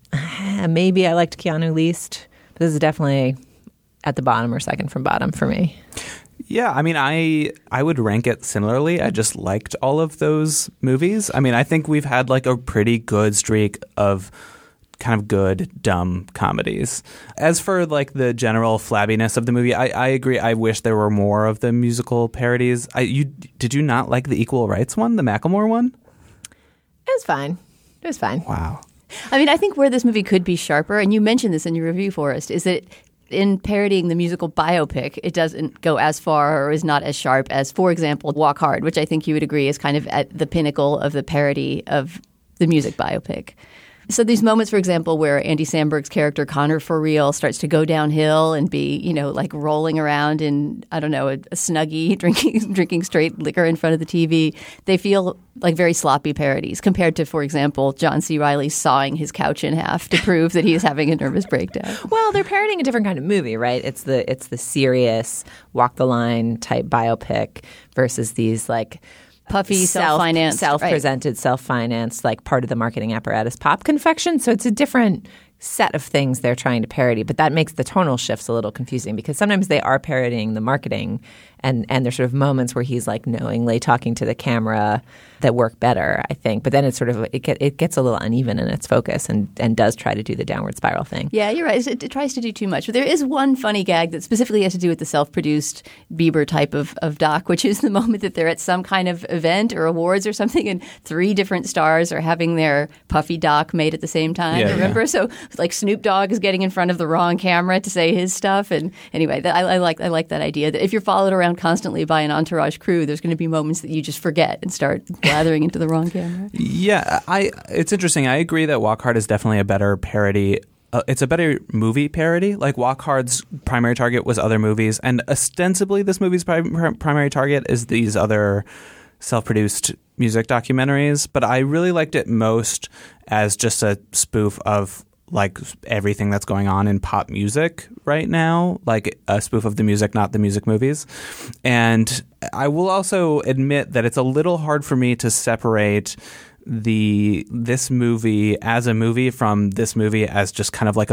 E: maybe I liked Keanu least, but this is definitely at the bottom or second from bottom for me.
N: Yeah, I mean, I would rank it similarly. I just liked all of those movies. I mean, I think we've had like a pretty good streak of kind of good, dumb comedies. As for like the general flabbiness of the movie, I agree. I wish there were more of the musical parodies. Did you not like the Equal Rights one, the Macklemore one?
E: It was fine. It was fine.
N: Wow.
F: I mean, I think where this movie could be sharper, and you mentioned this in your review, Forrest, is that in parodying the musical biopic, it doesn't go as far or is not as sharp as, for example, Walk Hard, which I think you would agree is kind of at the pinnacle of the parody of the music biopic. So these moments, for example, where Andy Samberg's character, Connor For Real, starts to go downhill and be, like rolling around in, I don't know, a Snuggie, drinking straight liquor in front of the TV, they feel like very sloppy parodies compared to, for example, John C. Reilly sawing his couch in half to prove that he is having a nervous breakdown.
E: Well, they're parodying a different kind of movie, right? It's the serious, walk the line type biopic versus these like
F: puffy, self-financed,
E: self-presented,
F: right.
E: Self-financed, like part of the marketing apparatus pop confection. So it's a different set of things they're trying to parody, but that makes the tonal shifts a little confusing because sometimes they are parodying the marketing and there's sort of moments where he's like knowingly talking to the camera that work better, I think. But then it's sort of it gets a little uneven in its focus and does try to do the downward spiral thing.
F: Yeah, you're right. It tries to do too much. But there is one funny gag that specifically has to do with the self-produced Bieber type of doc, which is the moment that they're at some kind of event or awards or something and 3 different stars are having their puffy doc made at the same time.
N: Yeah,
F: remember?
N: Yeah.
F: So like Snoop Dogg is getting in front of the wrong camera to say his stuff. And anyway, I like that idea that if you're followed around constantly by an entourage crew, there's going to be moments that you just forget and start blathering into the wrong camera.
N: Yeah, it's interesting. I agree that Walk Hard is definitely a better parody. It's a better movie parody. Like Walk Hard's primary target was other movies, and ostensibly this movie's primary target is these other self-produced music documentaries. But I really liked it most as just a spoof of like everything that's going on in pop music right now, like a spoof of the music, not the music movies. And I will also admit that it's a little hard for me to separate this movie as a movie from this movie as just kind of like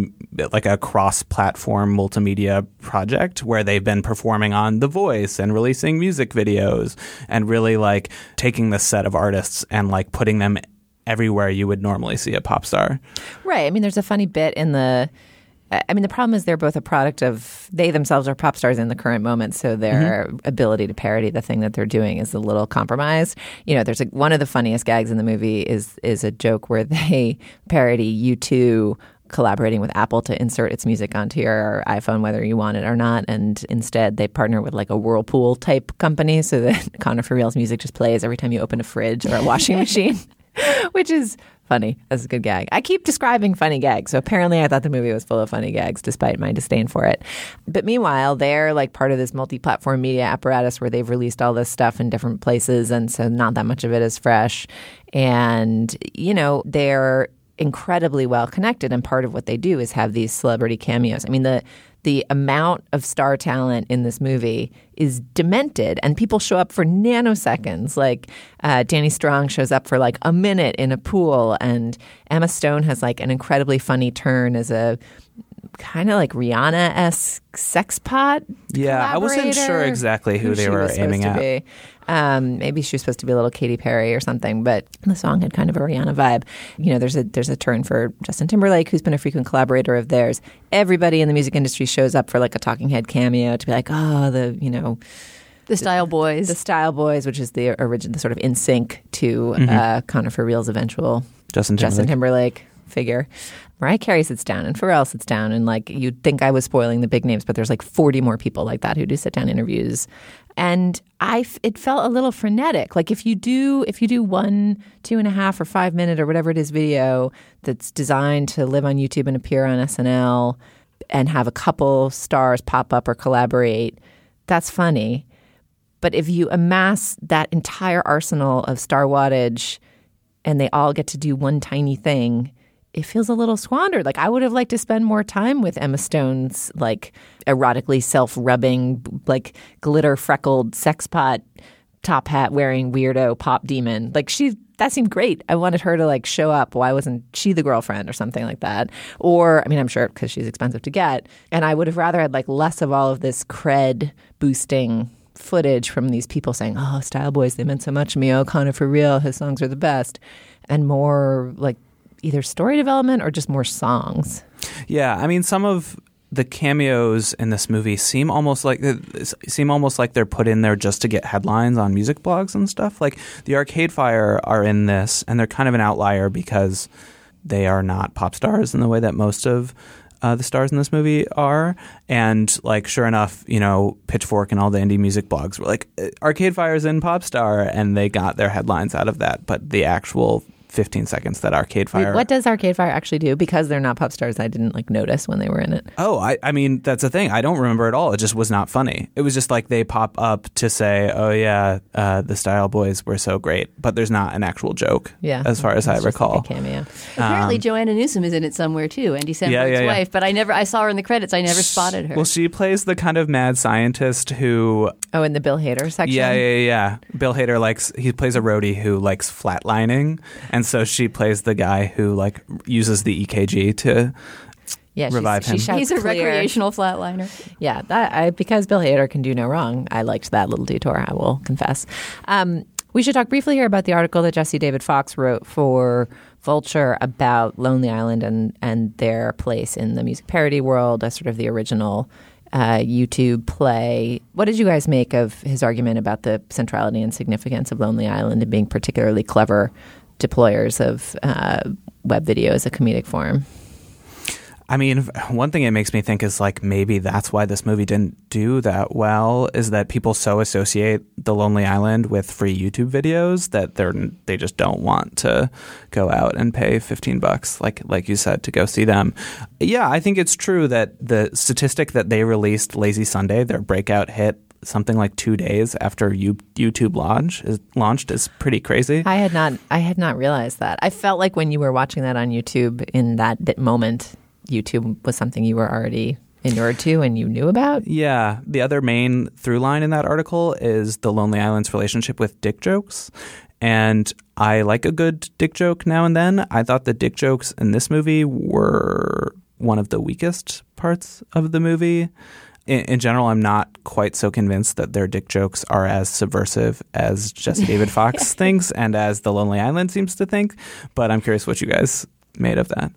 N: a cross-platform multimedia project where they've been performing on The Voice and releasing music videos and really like taking this set of artists and like putting them everywhere you would normally see a pop star.
E: Right. I mean, there's a funny bit in the problem is they're both a product of, they themselves are pop stars in the current moment, so their ability to parody the thing that they're doing is a little compromised. You know, there's one of the funniest gags in the movie is a joke where they parody U2 collaborating with Apple to insert its music onto your iPhone, whether you want it or not. And instead, they partner with like a Whirlpool type company so that Connor For Real's music just plays every time you open a fridge or a washing machine, which is funny. That's a good gag. I keep describing funny gags. So apparently I thought the movie was full of funny gags despite my disdain for it. But meanwhile, they're like part of this multi-platform media apparatus where they've released all this stuff in different places. And so not that much of it is fresh. And, you know, they're incredibly well connected. And part of what they do is have these celebrity cameos. I mean, the amount of star talent in this movie is demented, and people show up for nanoseconds. Like Danny Strong shows up for like a minute in a pool, and Emma Stone has like an incredibly funny turn as a kind of like Rihanna-esque sex pot.
N: Yeah, I wasn't sure exactly who they were aiming at.
E: Maybe she was supposed to be a little Katy Perry or something, but the song had kind of a Rihanna vibe. You know, there's a turn for Justin Timberlake, who's been a frequent collaborator of theirs. Everybody in the music industry shows up for like a talking head cameo to be like, the
F: Style Boys.
E: The Style Boys, which is the original, the sort of in sync to Connor For Real's eventual Justin Timberlake figure. Mariah Carey sits down and Pharrell sits down, and like you'd think I was spoiling the big names, but there's like 40 more people like that who do sit down interviews. And it felt a little frenetic. Like if you do 1, 2.5 or 5 minute or whatever it is video that's designed to live on YouTube and appear on SNL and have a couple stars pop up or collaborate, that's funny. But if you amass that entire arsenal of star wattage and they all get to do one tiny thing, it feels a little squandered. Like I would have liked to spend more time with Emma Stone's like erotically self-rubbing, like glitter freckled sex pot, top hat wearing weirdo pop demon. Like that seemed great. I wanted her to like show up. Why wasn't she the girlfriend or something like that? Or, I mean, I'm sure because she's expensive to get. And I would have rather had like less of all of this cred boosting footage from these people saying, oh, Style Boys, they meant so much to me. Oh, Connor For Real, his songs are the best. And more like either story development or just more songs. Yeah, I mean, some of the cameos in this movie seem almost like they're put in there just to get headlines on music blogs and stuff. Like the Arcade Fire are in this, and they're kind of an outlier because they are not pop stars in the way that most of the stars in this movie are. And like, sure enough, you know, Pitchfork and all the indie music blogs were like, Arcade Fire's in Pop Star, and they got their headlines out of that. But the actual 15 seconds that Arcade Fire... What does Arcade Fire actually do? Because they're not pop stars, I didn't like notice when they were in it.
N: Oh, I mean, that's the thing. I don't remember at all. It just was not funny. It was just like they pop up to say, oh yeah, the Style Boys were so great. But there's not an actual joke, as far as I recall.
E: Like a cameo.
F: Apparently Joanna Newsom is in it somewhere too, Andy Samberg's wife. But I saw her in the credits. I never spotted her.
N: Well, she plays the kind of mad scientist who...
E: Oh, in the Bill Hader section?
N: Yeah. Bill Hader he plays a roadie who likes flatlining. And so she plays the guy who like uses the EKG to revive him.
F: He's a recreational flatliner.
E: Yeah, because Bill Hader can do no wrong. I liked that little detour, I will confess. We should talk briefly here about the article that Jesse David Fox wrote for Vulture about Lonely Island and their place in the music parody world as sort of the original YouTube play. What did you guys make of his argument about the centrality and significance of Lonely Island and being particularly clever deployers of web video as a comedic form?
N: I mean, one thing it makes me think is like maybe that's why this movie didn't do that well, is that people so associate The Lonely Island with free YouTube videos that they just don't want to go out and pay $15, like you said, to go see them. Yeah, I think it's true that the statistic that they released, Lazy Sunday, their breakout hit something like 2 days after YouTube launched is pretty crazy.
E: I had not realized that. I felt like when you were watching that on YouTube in that moment, YouTube was something you were already inured to and you knew about?
N: Yeah. The other main through line in that article is the Lonely Island's relationship with dick jokes. And I like a good dick joke now and then. I thought the dick jokes in this movie were one of the weakest parts of the movie. In general, I'm not quite so convinced that their dick jokes are as subversive as Jesse David Fox thinks and as the Lonely Island seems to think. But I'm curious what you guys made of that.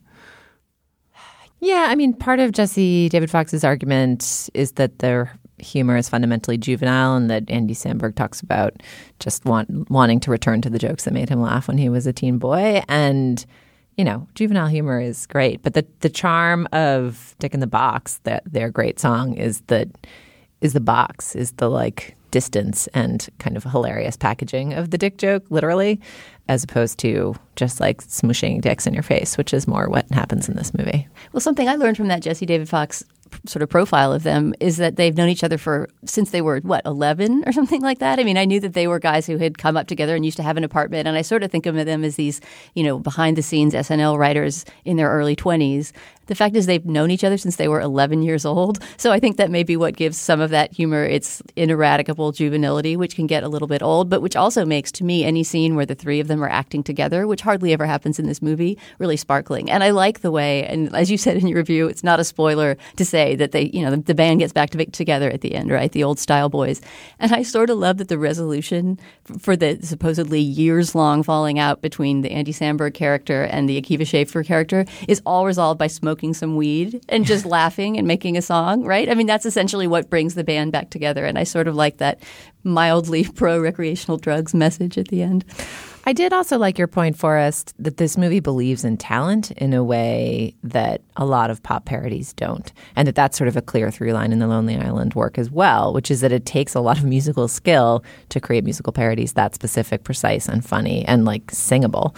E: Yeah, I mean, part of Jesse David Fox's argument is that their humor is fundamentally juvenile and that Andy Samberg talks about just wanting to return to the jokes that made him laugh when he was a teen boy. And, you know, juvenile humor is great. But the charm of Dick in the Box, that their great song, is the box, is the like distance and kind of hilarious packaging of the dick joke, literally, as opposed to just like smooshing dicks in your face, which is more what happens in this movie.
F: Well, something I learned from that Jesse David Fox sort of profile of them is that they've known each other since they were, 11 or something like that? I mean, I knew that they were guys who had come up together and used to have an apartment, and I sort of think of them as these, behind-the-scenes SNL writers in their early 20s. The fact is they've known each other since they were 11 years old, so I think that may be what gives some of that humor its ineradicable juvenility, which can get a little bit old, but which also makes, to me, any scene where the three of them are acting together, which hardly ever happens in this movie, really sparkling. And I like the way, and as you said in your review, it's not a spoiler to say that they, the band gets back together at the end, right? The old style boys. And I sort of love that the resolution for the supposedly years-long falling out between the Andy Samberg character and the Akiva Schaffer character is all resolved by smoking some weed and just laughing and making a song, right? I mean, that's essentially what brings the band back together. And I sort of like that mildly pro-recreational drugs message at the end.
E: I did also like your point, Forrest, that this movie believes in talent in a way that a lot of pop parodies don't. And that's sort of a clear through line in the Lonely Island work as well, which is that it takes a lot of musical skill to create musical parodies that specific, precise, and funny, and like singable.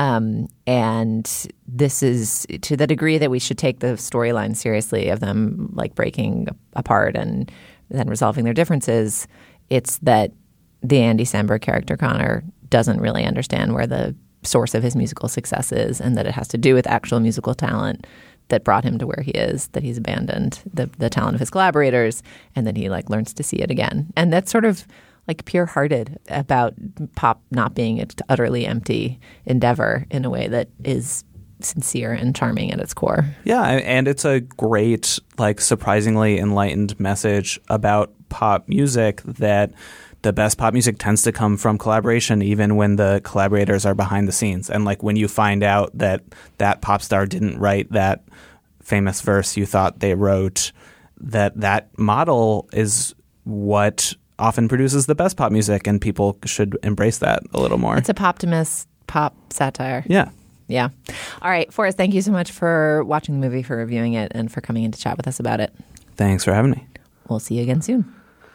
E: And this is to the degree that we should take the storyline seriously of them like breaking apart and then resolving their differences. It's that the Andy Samberg character, Connor, doesn't really understand where the source of his musical success is, and that it has to do with actual musical talent that brought him to where he is, that he's abandoned the talent of his collaborators, and then he like learns to see it again. And that's sort of like pure-hearted about pop not being an utterly empty endeavor in a way that is sincere and charming at its core.
N: Yeah, and it's a great, like surprisingly enlightened message about pop music that the best pop music tends to come from collaboration, even when the collaborators are behind the scenes. And like when you find out that that pop star didn't write that famous verse you thought they wrote, that model is what often produces the best pop music, and people should embrace that a little more.
E: It's a poptimist pop satire.
N: Yeah.
E: Yeah. All right, Forrest, thank you so much for watching the movie, for reviewing it, and for coming in to chat with us about it.
N: Thanks for having me.
E: We'll see you again soon.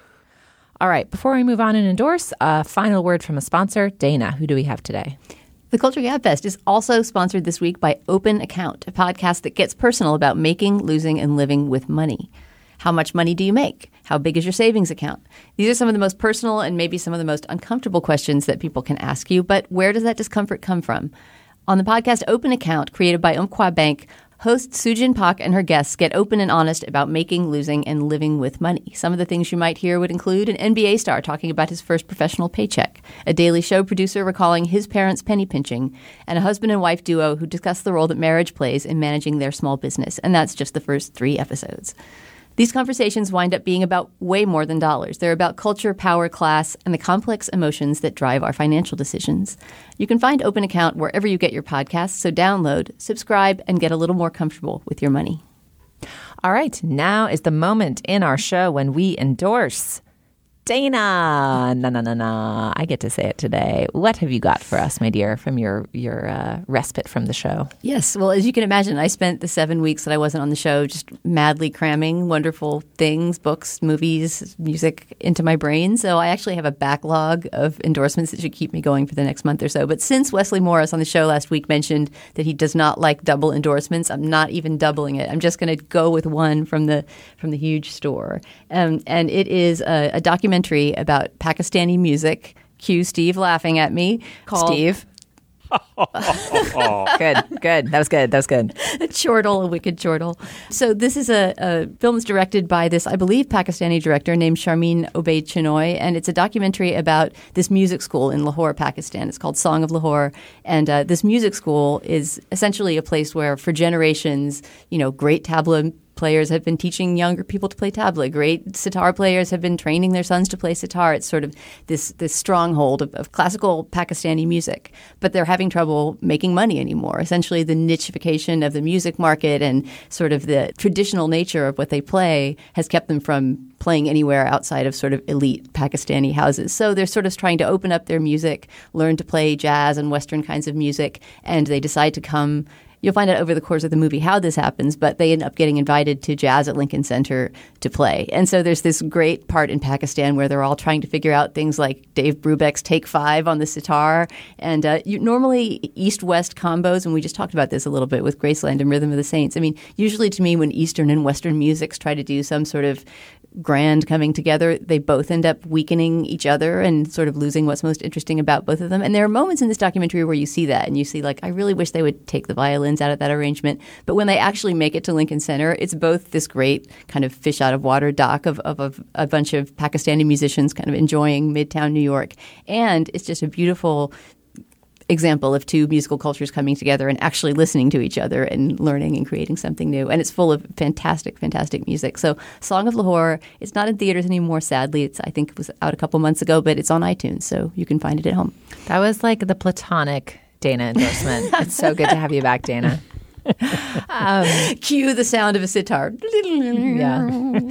E: All right, before we move on and endorse, a final word from a sponsor. Dana, who do we have today?
F: The Culture Gabfest is also sponsored this week by Open Account, a podcast that gets personal about making, losing, and living with money. How much money do you make? How big is your savings account? These are some of the most personal and maybe some of the most uncomfortable questions that people can ask you, but where does that discomfort come from? On the podcast Open Account, created by Umpqua Bank, host Sujin Pak and her guests get open and honest about making, losing, and living with money. Some of the things you might hear would include an NBA star talking about his first professional paycheck, a Daily Show producer recalling his parents' penny pinching, and a husband and wife duo who discuss the role that marriage plays in managing their small business. And that's just the first 3 episodes. These conversations wind up being about way more than dollars. They're about culture, power, class, and the complex emotions that drive our financial decisions. You can find Open Account wherever you get your podcasts, so download, subscribe, and get a little more comfortable with your money.
E: All right, now is the moment in our show when we endorse Dana, I get to say it today. What have you got for us, my dear, from your respite from the show?
F: Yes. Well, as you can imagine, I spent the 7 weeks that I wasn't on the show just madly cramming wonderful things, books, movies, music into my brain. So I actually have a backlog of endorsements that should keep me going for the next month or so. But since Wesley Morris on the show last week mentioned that he does not like double endorsements, I'm not even doubling it. I'm just going to go with one from the huge store. And it is a documentary about Pakistani music. Cue Steve laughing at me.
E: Steve. Good. That was good.
F: A chortle, a wicked chortle. So this is a film that's directed by this, I believe, Pakistani director named Sharmeen Obaid Chinoy, and it's a documentary about this music school in Lahore, Pakistan. It's called Song of Lahore, and this music school is essentially a place where, for generations, great tabla players have been teaching younger people to play tabla. Great sitar players have been training their sons to play sitar. It's sort of this stronghold of classical Pakistani music. But they're having trouble making money anymore. Essentially, the nichification of the music market and sort of the traditional nature of what they play has kept them from playing anywhere outside of sort of elite Pakistani houses. So they're sort of trying to open up their music, learn to play jazz and Western kinds of music, and they decide to come. You'll find out over the course of the movie how this happens, but they end up getting invited to jazz at Lincoln Center to play. And so there's this great part in Pakistan where they're all trying to figure out things like Dave Brubeck's Take 5 on the sitar. And normally East-West combos, and we just talked about this a little bit with Graceland and Rhythm of the Saints. I mean, usually to me when Eastern and Western musics try to do some sort of grand coming together, they both end up weakening each other and sort of losing what's most interesting about both of them. And there are moments in this documentary where you see that and you see, like, I really wish they would take the violins out of that arrangement. But when they actually make it to Lincoln Center, it's both this great kind of fish out of water doc of a bunch of Pakistani musicians kind of enjoying Midtown New York. And it's just a beautiful example of two musical cultures coming together and actually listening to each other and learning and creating something new. And it's full of fantastic, fantastic music. So Song of Lahore, it's not in theaters anymore, sadly. I think it was out a couple months ago, but it's on iTunes, so you can find it at home.
E: That was like the platonic Dana endorsement. It's so good to have you back, Dana.
F: Cue the sound of a sitar.
E: Yeah.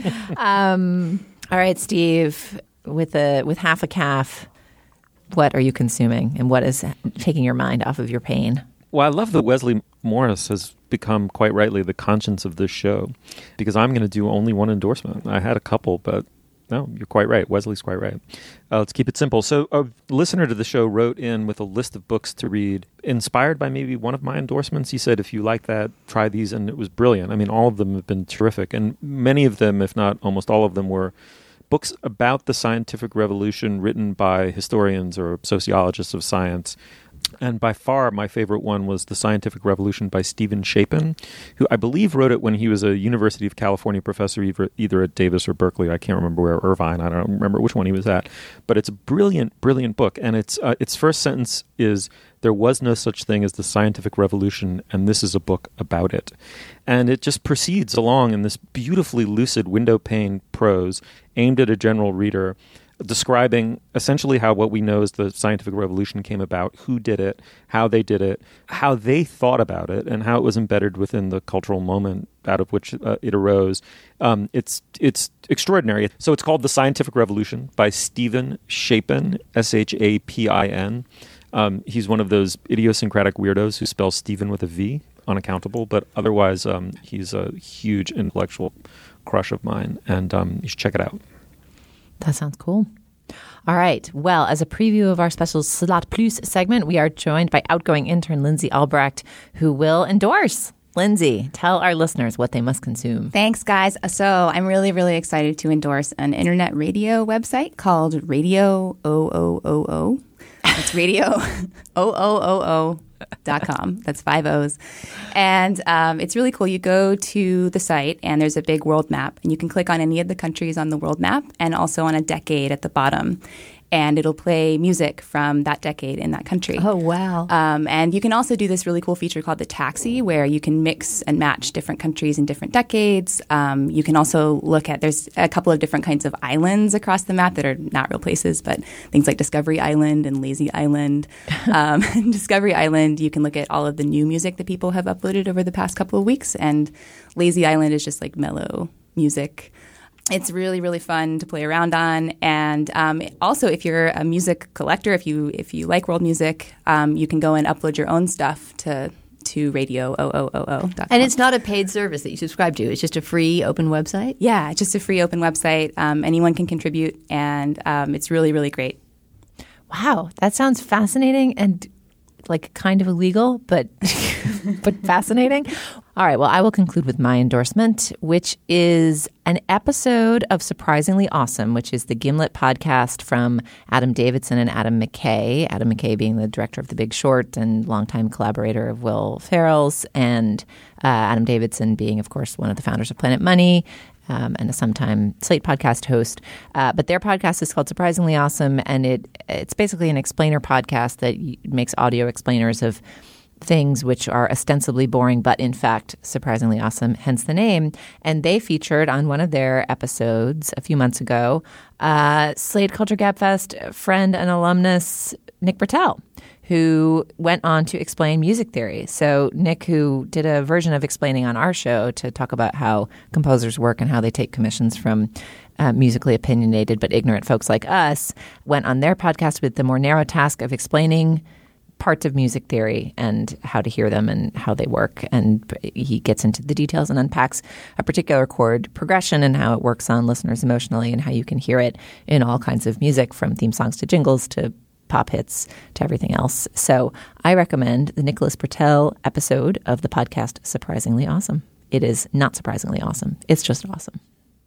E: All right, Steve, with half a calf, what are you consuming and what is taking your mind off of your pain?
G: Well, I love that Wesley Morris has become quite rightly the conscience of this show, because I'm going to do only one endorsement. I had a couple, but no, you're quite right. Wesley's quite right. Let's keep it simple. So a listener to the show wrote in with a list of books to read, inspired by maybe one of my endorsements. He said, if you like that, try these. And it was brilliant. I mean, all of them have been terrific. And many of them, if not almost all of them, were books about the scientific revolution written by historians or sociologists of science. And by far, my favorite one was The Scientific Revolution by Stephen Shapin, who I believe wrote it when he was a University of California professor, either at Davis or Berkeley. I can't remember where, Irvine. I don't remember which one he was at. But it's a brilliant, brilliant book. And its first sentence is, there was no such thing as the scientific revolution, and this is a book about it. And it just proceeds along in this beautifully lucid window pane prose aimed at a general reader, describing essentially how what we know as the scientific revolution came about, who did it, how they thought about it, and how it was embedded within the cultural moment out of which it arose. It's extraordinary. So it's called The Scientific Revolution by Stephen Shapin, Shapin. He's one of those idiosyncratic weirdos who spells Stephen with a V, unaccountable, but otherwise he's a huge intellectual crush of mine, and you should check it out.
E: That sounds cool. All right. Well, as a preview of our special Slot Plus segment, we are joined by outgoing intern Lindsay Albrecht, who will endorse. Lindsay, tell our listeners what they must consume.
P: Thanks, guys. So I'm really, really excited to endorse an internet radio website called Radio OOOO. It's Radio OOOO.com. That's 5 O's. And it's really cool. You go to the site and there's a big world map, and you can click on any of the countries on the world map and also on a decade at the bottom. And it'll play music from that decade in that country.
F: Oh, wow.
P: And you can also do this really cool feature called the taxi, where you can mix and match different countries in different decades. You can also look at, there's a couple of different kinds of islands across the map that are not real places, but things like Discovery Island and Lazy Island. Discovery Island, you can look at all of the new music that people have uploaded over the past couple of weeks. And Lazy Island is just like mellow music. It's really, really fun to play around on. And also, if you're a music collector, if you like world music, you can go and upload your own stuff to radio0000.com.
F: And it's not a paid service that you subscribe to. It's just a free open website?
P: Yeah, it's just a free open website. Anyone can contribute, and it's really, really great.
E: Wow, that sounds fascinating and like kind of illegal, but but fascinating. All right, well, I will conclude with my endorsement, which is an episode of Surprisingly Awesome, which is the Gimlet podcast from Adam Davidson and Adam McKay. Adam McKay being the director of The Big Short and longtime collaborator of Will Ferrell's, and Adam Davidson being, of course, one of the founders of Planet Money and a sometime Slate podcast host. But their podcast is called Surprisingly Awesome, and it's basically an explainer podcast that makes audio explainers of things which are ostensibly boring, but in fact surprisingly awesome, hence the name. And they featured on one of their episodes a few months ago Slate Culture Gabfest friend and alumnus Nick Britell, who went on to explain music theory. So Nick, who did a version of Explaining on our show to talk about how composers work and how they take commissions from musically opinionated but ignorant folks like us, went on their podcast with the more narrow task of explaining parts of music theory and how to hear them and how they work. And he gets into the details and unpacks a particular chord progression and how it works on listeners emotionally and how you can hear it in all kinds of music, from theme songs to jingles to pop hits to everything else. So I recommend the Nicholas Britell episode of the podcast Surprisingly Awesome. It is not surprisingly awesome. It's just awesome.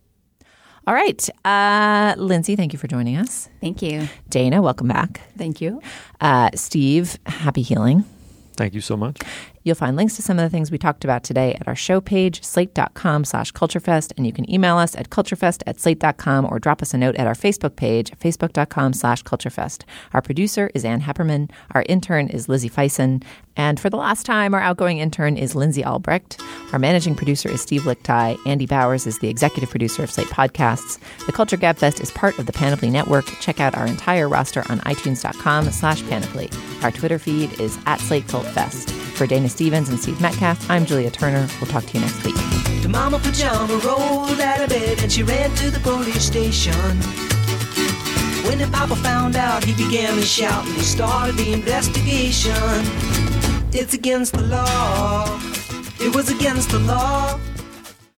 E: All right. Lindsay, thank you for joining us.
P: Thank you.
E: Dana, welcome back.
F: Thank you.
E: Steve, happy healing.
G: Thank you so much.
E: You'll find links to some of the things we talked about today at our show page, slate.com/culturefest. And you can email us at culturefest@slate.com or drop us a note at our Facebook page, facebook.com/culturefest. Our producer is Ann Hepperman. Our intern is Lizzie Feisen. And for the last time, our outgoing intern is Lindsay Albrecht. Our managing producer is Steve Lichtai. Andy Bowers is the executive producer of Slate Podcasts. The Culture Gabfest is part of the Panoply Network. Check out our entire roster on itunes.com/panoply. Our Twitter feed is @SlateCultFest. For Dana Stevens and Steve Metcalf, I'm Julia Turner. We'll talk to you next week.
M: The mama pajama rolled out of bed and she ran to the police station. When the papa found out, he began to shout and he started the investigation. It's against the law. It was against the law.